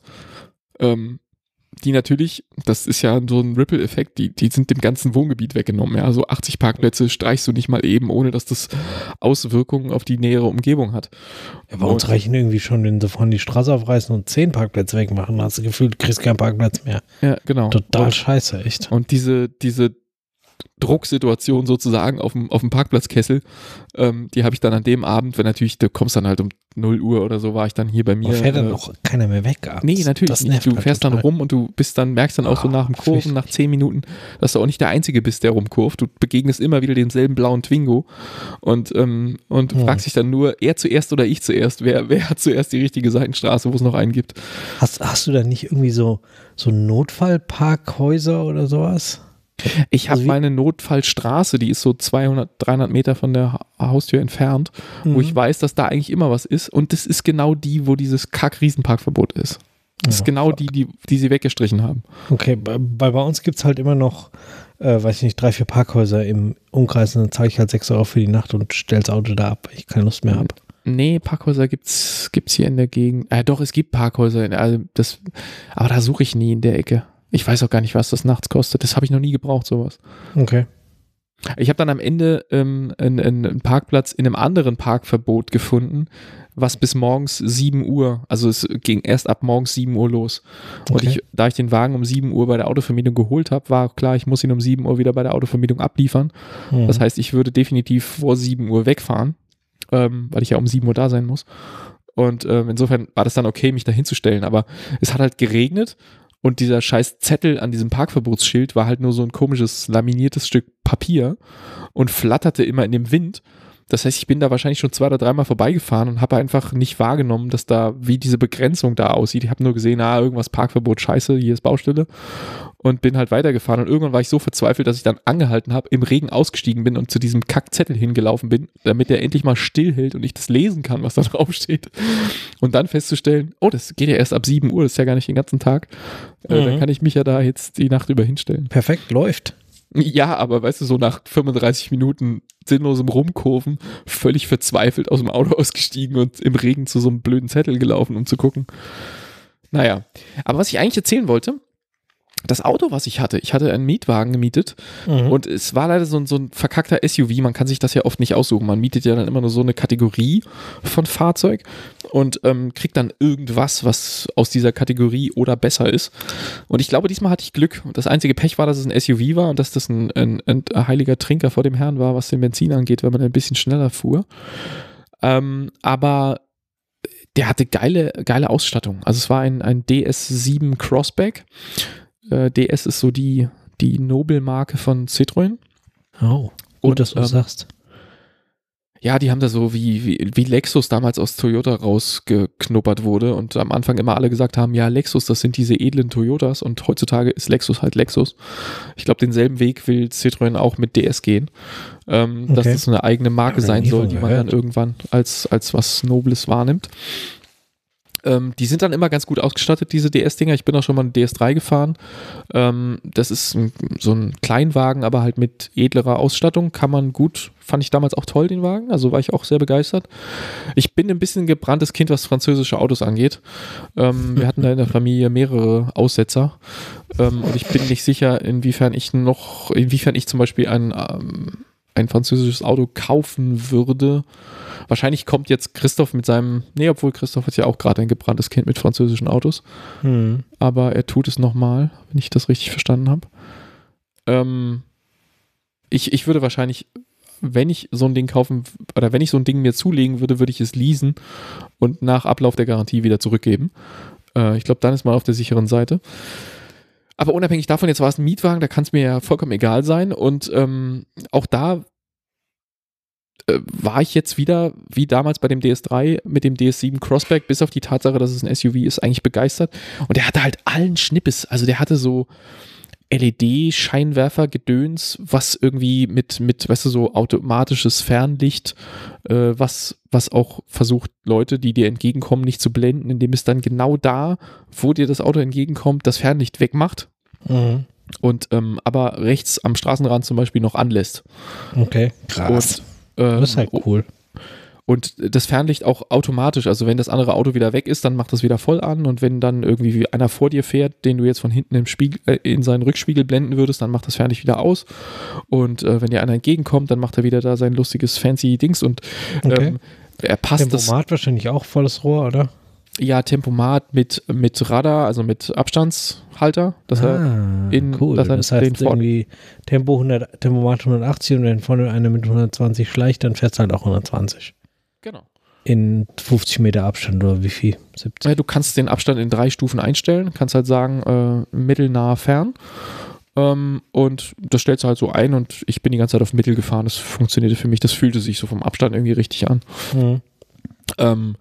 Ähm, die natürlich, das ist ja so ein Ripple-Effekt, die, die sind dem ganzen Wohngebiet weggenommen. Ja, so achtzig Parkplätze streichst du nicht mal eben, ohne dass das Auswirkungen auf die nähere Umgebung hat. Ja, bei uns reichen irgendwie schon, wenn sie von die Straße aufreißen und zehn Parkplätze wegmachen, hast du das Gefühl, du kriegst keinen Parkplatz mehr. Ja, genau. Total und, scheiße, echt. Und diese, diese Drucksituation sozusagen auf dem, auf dem Parkplatzkessel, ähm, die habe ich dann an dem Abend, wenn natürlich, du kommst dann halt um null Uhr oder so, war ich dann hier bei mir. Aber fährt dann äh, auch keiner mehr weg abends? Nee, natürlich nicht. Du fährst dann rum und du bist dann, merkst dann auch oh, so nach dem Kurven, Pflicht. nach zehn Minuten, dass du auch nicht der Einzige bist, der rumkurvt. Du begegnest immer wieder denselben blauen Twingo und, ähm, und hm. fragst dich dann nur, er zuerst oder ich zuerst, wer, wer hat zuerst die richtige Seitenstraße, wo es noch einen gibt. Hast, hast du da nicht irgendwie so, so Notfallparkhäuser oder sowas? Ich habe also meine Notfallstraße, die ist so zweihundert, dreihundert Meter von der Haustür entfernt, mhm. wo ich weiß, dass da eigentlich immer was ist. Und das ist genau die, wo dieses Kack-Riesenparkverbot ist. Das ja, ist genau die, die, die sie weggestrichen haben. Okay, bei, bei uns gibt es halt immer noch, äh, weiß ich nicht, drei, vier Parkhäuser im Umkreis und dann zahle ich halt sechs Euro für die Nacht und stelle das Auto da ab, weil ich keine Lust mehr habe. Nee, Parkhäuser gibt's, gibt's hier in der Gegend. Äh, doch, es gibt Parkhäuser, also das, aber da suche ich nie in der Ecke. Ich weiß auch gar nicht, was das nachts kostet. Das habe ich noch nie gebraucht, sowas. Okay. Ich habe dann am Ende ähm, einen, einen Parkplatz in einem anderen Parkverbot gefunden, was bis morgens sieben Uhr, also es ging erst ab morgens sieben Uhr los. Und okay. ich, da ich den Wagen um sieben Uhr bei der Autovermietung geholt habe, war auch klar, ich muss ihn um sieben Uhr wieder bei der Autovermietung abliefern. Mhm. Das heißt, ich würde definitiv vor sieben Uhr wegfahren, ähm, weil ich ja um sieben Uhr da sein muss. Und ähm, insofern war das dann okay, mich da hinzustellen. Aber es hat halt geregnet. Und dieser scheiß Zettel an diesem Parkverbotsschild war halt nur so ein komisches laminiertes Stück Papier und flatterte immer in dem Wind. Das heißt, ich bin da wahrscheinlich schon zwei oder dreimal vorbeigefahren und habe einfach nicht wahrgenommen, dass da, wie diese Begrenzung da aussieht. Ich habe nur gesehen, ah, irgendwas Parkverbot, scheiße, hier ist Baustelle und bin halt weitergefahren. Und irgendwann war ich so verzweifelt, dass ich dann angehalten habe, im Regen ausgestiegen bin und zu diesem Kackzettel hingelaufen bin, damit der endlich mal stillhält und ich das lesen kann, was da drauf steht. Und dann festzustellen, oh, das geht ja erst ab sieben Uhr, das ist ja gar nicht den ganzen Tag. Mhm. Äh, dann kann ich mich ja da jetzt die Nacht über hinstellen. Perfekt, läuft. Ja, aber weißt du, so nach fünfunddreißig Minuten sinnlosem Rumkurven, völlig verzweifelt aus dem Auto ausgestiegen und im Regen zu so einem blöden Zettel gelaufen, um zu gucken. Naja, aber was ich eigentlich erzählen wollte, das Auto, was ich hatte, ich hatte einen Mietwagen gemietet mhm. und es war leider so ein, so ein verkackter S U V. Man kann sich das ja oft nicht aussuchen. Man mietet ja dann immer nur so eine Kategorie von Fahrzeug und ähm, kriegt dann irgendwas, was aus dieser Kategorie oder besser ist. Und ich glaube, diesmal hatte ich Glück. Das einzige Pech war, dass es ein S U V war und dass das ein, ein, ein heiliger Trinker vor dem Herrn war, was den Benzin angeht, weil man ein bisschen schneller fuhr. Ähm, aber der hatte geile, geile Ausstattung. Also es war ein, ein D S sieben Crossback. Äh, D S ist so die, die Nobelmarke von Citroën. Oh, gut, und, dass du ähm, sagst. Ja, die haben da so wie, wie, wie Lexus damals aus Toyota rausgeknuppert wurde und am Anfang immer alle gesagt haben, ja, Lexus, das sind diese edlen Toyotas und heutzutage ist Lexus halt Lexus. Ich glaube, denselben Weg will Citroën auch mit D S gehen, ähm, okay. dass das so eine eigene Marke ja, sein soll, die man dann irgendwann als, als was Nobles wahrnimmt. Ähm, die sind dann immer ganz gut ausgestattet, diese D S-Dinger. Ich bin auch schon mal einen D S drei gefahren. Ähm, das ist ein, so ein Kleinwagen, aber halt mit edlerer Ausstattung. Kann man gut, fand ich damals auch toll, den Wagen. Also war ich auch sehr begeistert. Ich bin ein bisschen ein gebranntes Kind, was französische Autos angeht. Ähm, wir hatten da in der Familie mehrere Aussetzer. Ähm, und ich bin nicht sicher, inwiefern ich noch, inwiefern ich zum Beispiel ein, ähm, ein französisches Auto kaufen würde. Wahrscheinlich kommt jetzt Christoph mit seinem, nee, obwohl Christoph ist ja auch gerade ein gebranntes Kind mit französischen Autos, hm. aber er tut es nochmal, wenn ich das richtig verstanden habe. Ähm, ich, ich würde wahrscheinlich, wenn ich so ein Ding kaufen, oder wenn ich so ein Ding mir zulegen würde, würde ich es leasen und nach Ablauf der Garantie wieder zurückgeben. Äh, ich glaube, dann ist man auf der sicheren Seite. Aber unabhängig davon, jetzt war es ein Mietwagen, da kann es mir ja vollkommen egal sein und ähm, auch da war ich jetzt wieder, wie damals bei dem D S drei, mit dem D S sieben Crossback, bis auf die Tatsache, dass es ein S U V ist, eigentlich begeistert. Und der hatte halt allen Schnippes. Also der hatte so L E D-Scheinwerfer-Gedöns, was irgendwie mit, mit, weißt du, so automatisches Fernlicht, äh, was, was auch versucht, Leute, die dir entgegenkommen, nicht zu blenden, indem es dann genau da, wo dir das Auto entgegenkommt, das Fernlicht wegmacht. Mhm. Und ähm, aber rechts am Straßenrand zum Beispiel noch anlässt. Okay, krass. Und Ähm, das ist halt cool. Und das Fernlicht auch automatisch, also wenn das andere Auto wieder weg ist, dann macht das wieder voll an und wenn dann irgendwie einer vor dir fährt, den du jetzt von hinten im Spiegel, äh, in seinen Rückspiegel blenden würdest, dann macht das Fernlicht wieder aus und äh, wenn dir einer entgegenkommt, dann macht er wieder da sein lustiges fancy Dings und okay. ähm, er passt das. Tempomat wahrscheinlich auch volles Rohr, oder? Ja, Tempomat mit, mit Radar, also mit Abstandshalter. Dass ah, er in, cool. Dass er das heißt den irgendwie Tempo hundert, Tempomat hundertachtzig und wenn vorne einer mit hundertzwanzig schleicht, dann fährst du halt auch hundertzwanzig. Genau. In fünfzig Meter Abstand oder wie viel? siebzig? Ja, du kannst den Abstand in drei Stufen einstellen. Kannst halt sagen, äh, mittelnah, fern. Ähm, und das stellst du halt so ein und ich bin die ganze Zeit auf Mittel gefahren. Das funktionierte für mich. Das fühlte sich so vom Abstand irgendwie richtig an. Mhm. Ähm,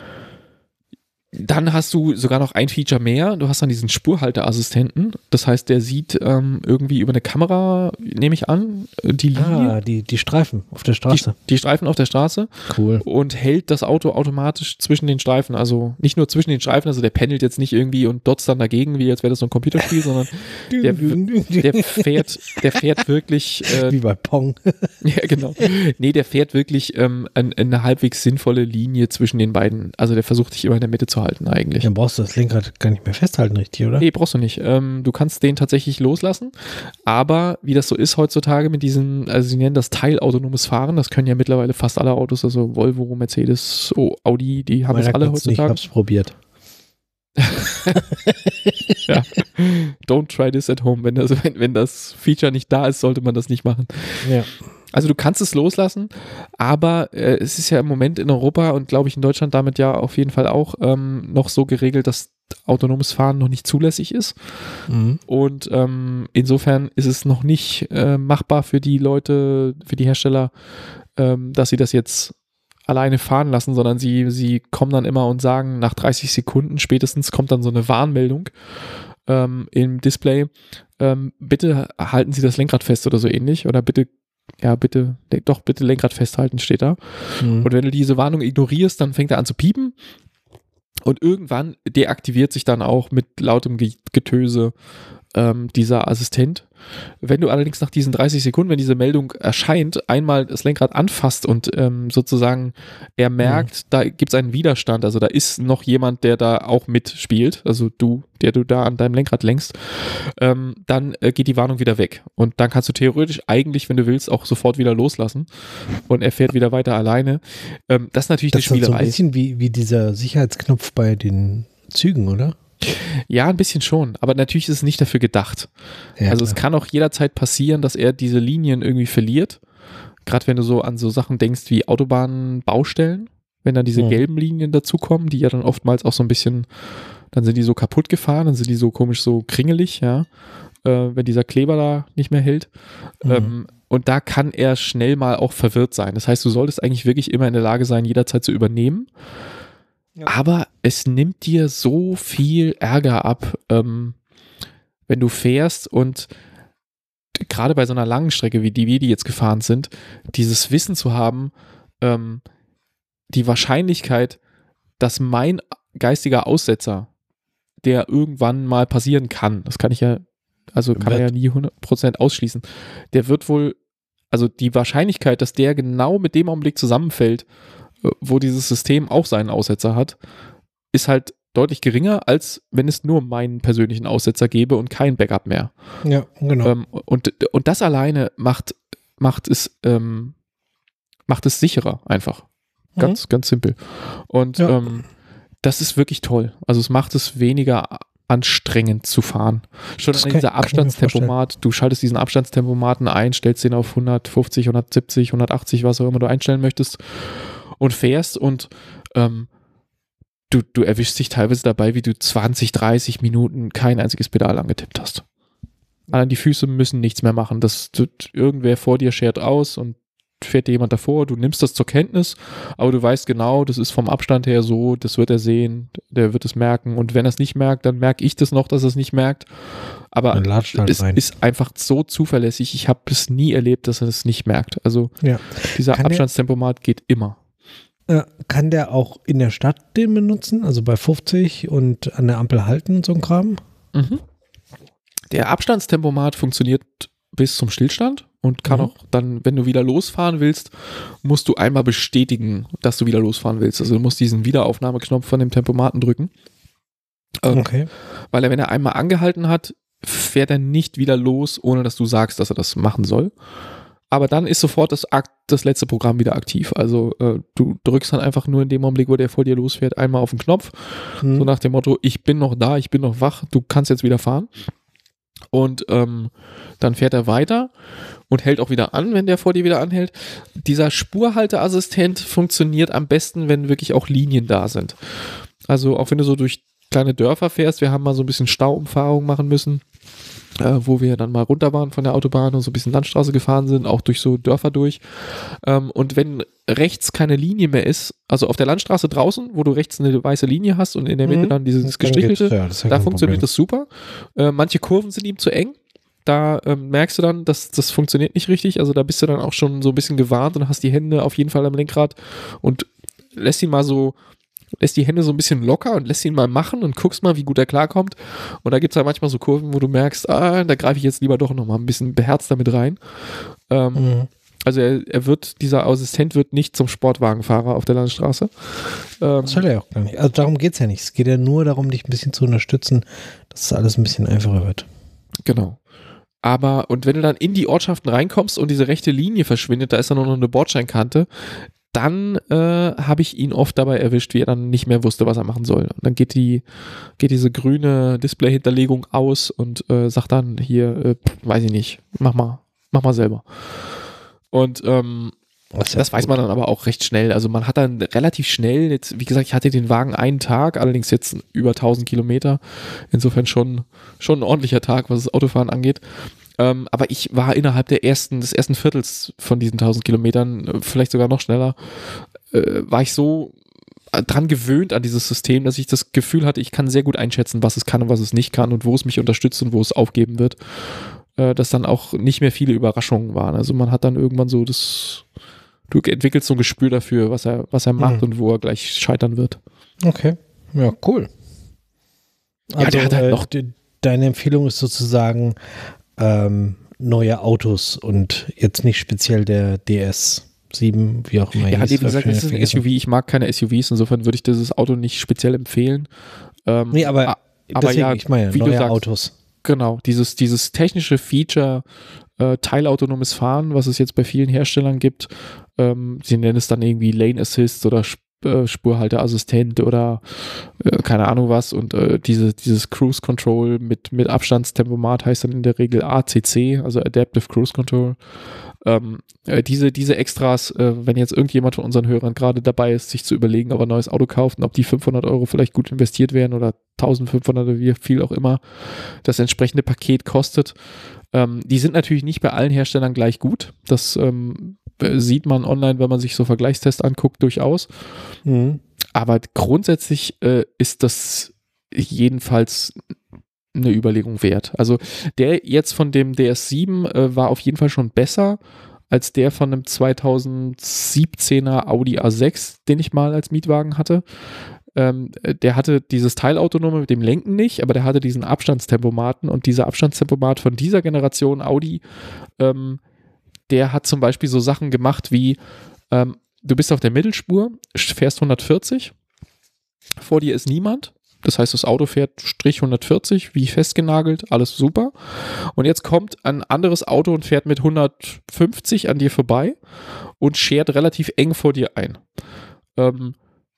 Dann hast du sogar noch ein Feature mehr. Du hast dann diesen Spurhalteassistenten. Das heißt, der sieht ähm, irgendwie über eine Kamera, nehme ich an, die Linie. Ah, die, die Streifen auf der Straße. Die, die Streifen auf der Straße. Cool. Und hält das Auto automatisch zwischen den Streifen. Also nicht nur zwischen den Streifen, also der pendelt jetzt nicht irgendwie und dotzt dann dagegen, wie als wäre das so ein Computerspiel, sondern der, der, fährt, der fährt wirklich. Äh, wie bei Pong. Ja, genau. Nee, der fährt wirklich ähm, eine, eine halbwegs sinnvolle Linie zwischen den beiden. Also der versucht sich immer in der Mitte zu halten eigentlich. Dann brauchst du das Lenkrad gar nicht mehr festhalten, richtig, oder? Nee, brauchst du nicht. Ähm, du kannst den tatsächlich loslassen, aber wie das so ist heutzutage mit diesen, also sie nennen das teilautonomes Fahren, das können ja mittlerweile fast alle Autos, also Volvo, Mercedes, oh, Audi, die haben Meiner das alle heutzutage. Ich hab's probiert. Ja. Don't try this at home. Wenn das, wenn, wenn das Feature nicht da ist, sollte man das nicht machen. Ja. Also du kannst es loslassen, aber äh, es ist ja im Moment in Europa und glaube ich in Deutschland damit ja auf jeden Fall auch ähm, noch so geregelt, dass autonomes Fahren noch nicht zulässig ist. Mhm. Und ähm, insofern ist es noch nicht äh, machbar für die Leute, für die Hersteller, ähm, dass sie das jetzt alleine fahren lassen, sondern sie, sie kommen dann immer und sagen, nach dreißig Sekunden spätestens kommt dann so eine Warnmeldung ähm, im Display, ähm, bitte halten Sie das Lenkrad fest oder so ähnlich oder bitte ja, bitte, doch, bitte Lenkrad festhalten, steht da. Mhm. Und wenn du diese Warnung ignorierst, dann fängt er an zu piepen und irgendwann deaktiviert sich dann auch mit lautem Getöse ähm, dieser Assistent. Wenn du allerdings nach diesen dreißig Sekunden, wenn diese Meldung erscheint, einmal das Lenkrad anfasst und ähm, sozusagen er merkt, mhm. da gibt es einen Widerstand, also da ist noch jemand, der da auch mitspielt, also du, der du da an deinem Lenkrad lenkst, ähm, dann äh, geht die Warnung wieder weg. Und dann kannst du theoretisch eigentlich, wenn du willst, auch sofort wieder loslassen und er fährt wieder weiter alleine. Ähm, das ist natürlich das eine Spielerei. Das ist so ein bisschen wie, wie dieser Sicherheitsknopf bei den Zügen, oder? Ja, ein bisschen schon, aber natürlich ist es nicht dafür gedacht. Ja, also klar. Es kann auch jederzeit passieren, dass er diese Linien irgendwie verliert. Gerade wenn du so an so Sachen denkst wie Autobahnbaustellen, wenn dann diese mhm. gelben Linien dazukommen, die ja dann oftmals auch so ein bisschen, dann sind die so kaputt gefahren, dann sind die so komisch so kringelig, ja, äh, wenn dieser Kleber da nicht mehr hält. Mhm. Ähm, und da kann er schnell mal auch verwirrt sein. Das heißt, du solltest eigentlich wirklich immer in der Lage sein, jederzeit zu übernehmen. Ja. Aber es nimmt dir so viel Ärger ab, ähm, wenn du fährst und gerade bei so einer langen Strecke, wie die wir die jetzt gefahren sind, dieses Wissen zu haben, ähm, die Wahrscheinlichkeit, dass mein geistiger Aussetzer, der irgendwann mal passieren kann, das kann ich ja, also kann man ja nie hundert Prozent ausschließen, der wird wohl, also die Wahrscheinlichkeit, dass der genau mit dem Augenblick zusammenfällt, wo dieses System auch seinen Aussetzer hat, ist halt deutlich geringer, als wenn es nur meinen persönlichen Aussetzer gäbe und kein Backup mehr. Ja, genau. Ähm, und, und das alleine macht, macht, es, ähm, macht es sicherer einfach. Ganz, mhm. ganz simpel. Und ja. ähm, das ist wirklich toll. Also es macht es weniger anstrengend zu fahren. Schon an dieser Abstandstempomat, du schaltest diesen Abstandstempomaten ein, stellst den auf hundertfünfzig, hundertsiebzig, hundertachtzig, was auch immer du einstellen möchtest und fährst und ähm, du, du erwischst dich teilweise dabei, wie du zwanzig, dreißig Minuten kein einziges Pedal angetippt hast. Allein die Füße müssen nichts mehr machen. Das, das, irgendwer vor dir schert aus und fährt dir jemand davor, du nimmst das zur Kenntnis, aber du weißt genau, das ist vom Abstand her so, das wird er sehen, der wird es merken und wenn er es nicht merkt, dann merke ich das noch, dass er es nicht merkt, aber halt es rein. Ist einfach so zuverlässig, ich habe es nie erlebt, dass er es nicht merkt, also ja. dieser kann Abstandstempomat der, geht immer. Äh, kann der auch in der Stadt den benutzen, also bei fünfzig und an der Ampel halten und so ein Kram? Mhm. Der Abstandstempomat funktioniert bis zum Stillstand und kann mhm. auch dann, wenn du wieder losfahren willst, musst du einmal bestätigen, dass du wieder losfahren willst. Also du musst diesen Wiederaufnahmeknopf von dem Tempomaten drücken. Ähm, okay. Weil er, wenn er einmal angehalten hat, fährt er nicht wieder los, ohne dass du sagst, dass er das machen soll. Aber dann ist sofort das, Akt, das letzte Programm wieder aktiv. Also äh, du drückst dann einfach nur in dem Augenblick, wo der vor dir losfährt, einmal auf den Knopf. Mhm. So nach dem Motto, ich bin noch da, ich bin noch wach, du kannst jetzt wieder fahren. Und ähm, dann fährt er weiter und hält auch wieder an, wenn der vor dir wieder anhält. Dieser Spurhalteassistent funktioniert am besten, wenn wirklich auch Linien da sind. Also auch wenn du so durch kleine Dörfer fährst, wir haben mal so ein bisschen Stauumfahrung machen müssen, äh, wo wir dann mal runter waren von der Autobahn und so ein bisschen Landstraße gefahren sind, auch durch so Dörfer durch. Ähm, und wenn rechts keine Linie mehr ist, also auf der Landstraße draußen, wo du rechts eine weiße Linie hast und in der Mitte mhm. dann dieses gestrichelte, ja, da funktioniert Problem. Das super. Äh, manche Kurven sind ihm zu eng. Da ähm, merkst du dann, dass das funktioniert nicht richtig. Also da bist du dann auch schon so ein bisschen gewarnt und hast die Hände auf jeden Fall am Lenkrad und lässt ihn mal so, lässt die Hände so ein bisschen locker und lässt ihn mal machen und guckst mal, wie gut er klarkommt. Und da gibt es halt manchmal so Kurven, wo du merkst, ah, da greife ich jetzt lieber doch nochmal ein bisschen beherzter mit rein. Ähm, mhm. Also er, er wird, dieser Assistent wird nicht zum Sportwagenfahrer auf der Landstraße. Ähm, das soll er auch gar nicht. Also darum geht es ja nicht. Es geht ja nur darum, dich ein bisschen zu unterstützen, dass es alles ein bisschen einfacher wird. Genau. Aber, und wenn du dann in die Ortschaften reinkommst und diese rechte Linie verschwindet, da ist dann nur noch eine Bordsteinkante, dann äh, habe ich ihn oft dabei erwischt, wie er dann nicht mehr wusste, was er machen soll. Und dann geht die, geht diese grüne Display-Hinterlegung aus und äh, sagt dann hier, äh, weiß ich nicht, mach mal, mach mal selber. Und ähm, das, das weiß man dann aber auch recht schnell. Also man hat dann relativ schnell, jetzt, wie gesagt, ich hatte den Wagen einen Tag, allerdings jetzt über tausend Kilometer. Insofern schon, schon ein ordentlicher Tag, was das Autofahren angeht. Ähm, aber ich war innerhalb der ersten, des ersten Viertels von diesen tausend Kilometern, vielleicht sogar noch schneller, äh, war ich so dran gewöhnt an dieses System, dass ich das Gefühl hatte, ich kann sehr gut einschätzen, was es kann und was es nicht kann und wo es mich unterstützt und wo es aufgeben wird. Äh, dass dann auch nicht mehr viele Überraschungen waren. Also man hat dann irgendwann so das, du entwickelst so ein Gespür dafür, was er, was er macht mhm. und wo er gleich scheitern wird. Okay, ja, cool. Also, ja, der hat halt äh, noch die, deine Empfehlung ist sozusagen ähm, neue Autos und jetzt nicht speziell der D S sieben, wie auch immer. Ja, hieß, wie gesagt, es ist ein S U V. Ich mag keine S U Vs, insofern würde ich dieses Auto nicht speziell empfehlen. Ähm, nee, aber, aber deswegen, ja, ich meine, wie neue du sagst, Autos. Genau, dieses, dieses technische Feature, äh, teilautonomes Fahren, was es jetzt bei vielen Herstellern gibt, ähm, sie nennen es dann irgendwie Lane Assist oder Sp- äh, Spurhalteassistent oder äh, keine Ahnung was und äh, diese, dieses Cruise Control mit, mit Abstandstempomat heißt dann in der Regel A C C, also Adaptive Cruise Control. Ähm, äh, diese, diese Extras, äh, wenn jetzt irgendjemand von unseren Hörern gerade dabei ist, sich zu überlegen, ob er ein neues Auto kauft und ob die fünfhundert Euro vielleicht gut investiert werden oder eintausendfünfhundert oder wie viel auch immer das entsprechende Paket kostet, ähm, die sind natürlich nicht bei allen Herstellern gleich gut. Das ähm, sieht man online, wenn man sich so Vergleichstests anguckt, durchaus. Mhm. Aber grundsätzlich äh, ist das jedenfalls eine Überlegung wert. Also der jetzt von dem D S sieben äh, war auf jeden Fall schon besser als der von einem zweitausendsiebzehner Audi A sechs, den ich mal als Mietwagen hatte. Ähm, der hatte dieses Teilautonome mit dem Lenken nicht, aber der hatte diesen Abstandstempomaten und dieser Abstandstempomat von dieser Generation Audi, ähm, der hat zum Beispiel so Sachen gemacht wie, ähm, du bist auf der Mittelspur, fährst hundertvierzig, vor dir ist niemand. Das heißt, das Auto fährt Strich hundertvierzig, wie festgenagelt, alles super. Und jetzt kommt ein anderes Auto und fährt mit hundertfünfzig an dir vorbei und schert relativ eng vor dir ein. Ähm,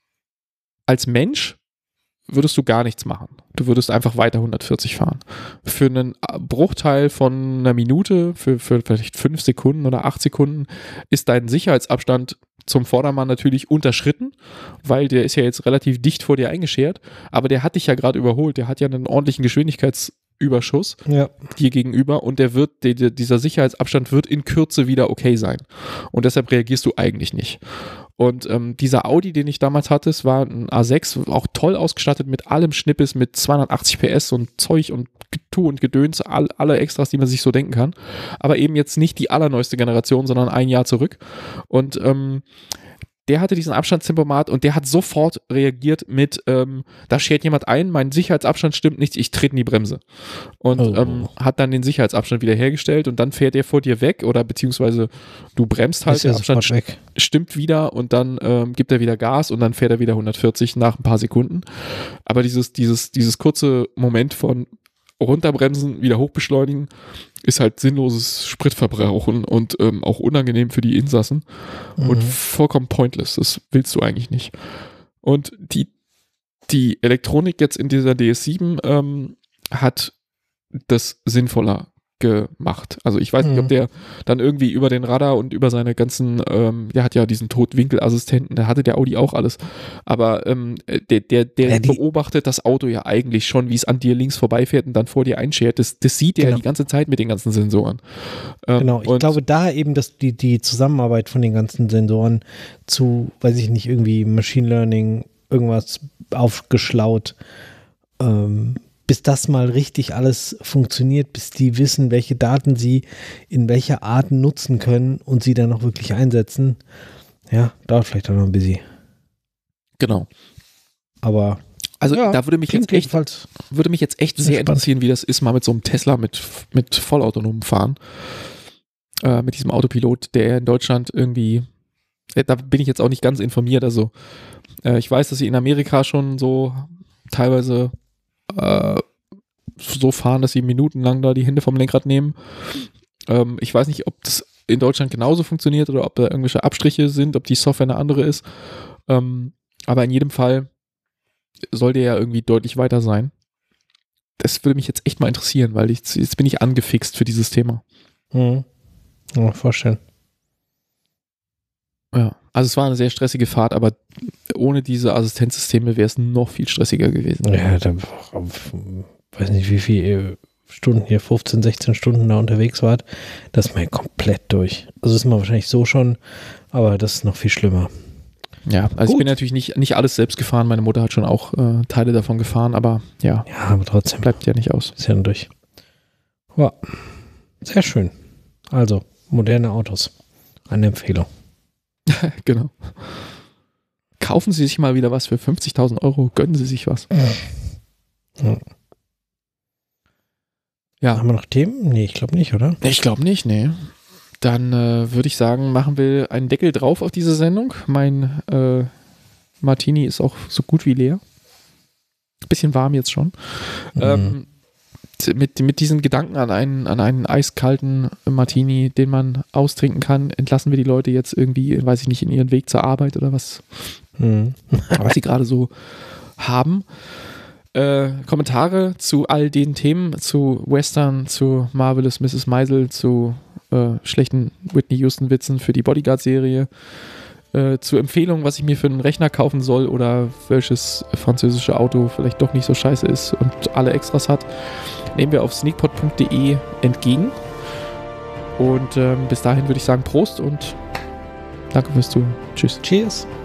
als Mensch würdest du gar nichts machen. Du würdest einfach weiter hundertvierzig fahren. Für einen Bruchteil von einer Minute, für, für vielleicht fünf Sekunden oder acht Sekunden, ist dein Sicherheitsabstand zum Vordermann natürlich unterschritten, weil der ist ja jetzt relativ dicht vor dir eingeschert, aber der hat dich ja gerade überholt, der hat ja einen ordentlichen Geschwindigkeitsüberschuss Ja. dir gegenüber und der wird, der, dieser Sicherheitsabstand wird in Kürze wieder okay sein. Und deshalb reagierst du eigentlich nicht. Und ähm, dieser Audi, den ich damals hatte, es war ein A sechs, auch toll ausgestattet mit allem Schnippes, mit zweihundertachtzig P S und Zeug und Tu und Gedöns, all, alle Extras, die man sich so denken kann. Aber eben jetzt nicht die allerneueste Generation, sondern ein Jahr zurück. Und ähm, der hatte diesen Abstandstempomat und der hat sofort reagiert mit, ähm, da schert jemand ein, mein Sicherheitsabstand stimmt nicht, ich trete in die Bremse. Und Oh. ähm, hat dann den Sicherheitsabstand wieder hergestellt und dann fährt er vor dir weg oder beziehungsweise du bremst halt, Ist ja der Abstand sofort weg. stimmt wieder und dann ähm, gibt er wieder Gas und dann fährt er wieder hundertvierzig nach ein paar Sekunden. Aber dieses, dieses, dieses kurze Moment von runterbremsen, wieder hochbeschleunigen, ist halt sinnloses Spritverbrauchen und ähm, auch unangenehm für die Insassen Mhm. und vollkommen pointless. Das willst du eigentlich nicht. Und die, die Elektronik jetzt in dieser D S sieben ähm, hat das sinnvoller gemacht. Also ich weiß nicht, ob Mhm. der dann irgendwie über den Radar und über seine ganzen, ähm, der hat ja diesen Totwinkelassistenten, da hatte der Audi auch alles, aber ähm, der, der, der Ja, die- beobachtet das Auto ja eigentlich schon, wie es an dir links vorbeifährt und dann vor dir einschert. Das, das sieht er Genau. die ganze Zeit mit den ganzen Sensoren. Ähm, Genau, ich und glaube, da eben dass die, die Zusammenarbeit von den ganzen Sensoren zu, weiß ich nicht, irgendwie Machine Learning, irgendwas aufgeschlaut, ähm, bis das mal richtig alles funktioniert, bis die wissen, welche Daten sie in welcher Art nutzen können und sie dann auch wirklich einsetzen. Ja, dauert vielleicht auch noch ein bisschen. genau. Aber Also ja, da würde mich klingt jetzt echt jedenfalls würde mich jetzt echt Sehr sehr spannend. interessieren, wie das ist, mal mit so einem Tesla mit, mit vollautonomem Fahren. Äh, mit diesem Autopilot, der in Deutschland irgendwie, äh, da bin ich jetzt auch nicht ganz informiert. Also äh, ich weiß, dass sie in Amerika schon so teilweise äh, so fahren, dass sie minutenlang da die Hände vom Lenkrad nehmen. Ähm, ich weiß nicht, ob das in Deutschland genauso funktioniert oder ob da irgendwelche Abstriche sind, ob die Software eine andere ist. Ähm, aber in jedem Fall soll der ja irgendwie deutlich weiter sein. Das würde mich jetzt echt mal interessieren, weil ich, jetzt bin ich angefixt für dieses Thema. Mhm. Ja, vorstellen. Ja, also es war eine sehr stressige Fahrt, aber ohne diese Assistenzsysteme wäre es noch viel stressiger gewesen. Ja, da auf, weiß nicht, wie viele Stunden hier, fünfzehn, sechzehn Stunden da unterwegs wart, das ist mir komplett durch. Also ist man wahrscheinlich so schon, aber das ist noch viel schlimmer. Ja, also Gut. ich bin natürlich nicht, nicht alles selbst gefahren, meine Mutter hat schon auch äh, Teile davon gefahren, aber ja, Ja, aber trotzdem. bleibt ja nicht aus. Ist ja dann durch. Ja, sehr schön. Also, moderne Autos. Eine Empfehlung. Genau. Kaufen Sie sich mal wieder was für fünfzigtausend Euro, gönnen Sie sich was. Ja. Ja. Haben wir noch Themen? Nee, ich glaube nicht, oder? Ich glaube nicht, nee. Dann äh, würde ich sagen, machen wir einen Deckel drauf auf diese Sendung. Mein äh, Martini ist auch so gut wie leer. Bisschen warm jetzt schon. Mhm. Ähm, mit, mit diesen Gedanken an einen, an einen eiskalten Martini, den man austrinken kann, entlassen wir die Leute jetzt irgendwie, weiß ich nicht, in ihren Weg zur Arbeit oder was, mhm. was sie gerade so haben. Äh, Kommentare zu all den Themen, zu Western, zu Marvelous Misses Maisel, zu äh, schlechten Whitney Houston-Witzen für die Bodyguard-Serie, äh, zu Empfehlungen, was ich mir für einen Rechner kaufen soll oder welches französische Auto vielleicht doch nicht so scheiße ist und alle Extras hat, nehmen wir auf sneakpot punkt de entgegen. Und ähm, bis dahin würde ich sagen Prost und danke fürs Zuhören. Tschüss. Cheers.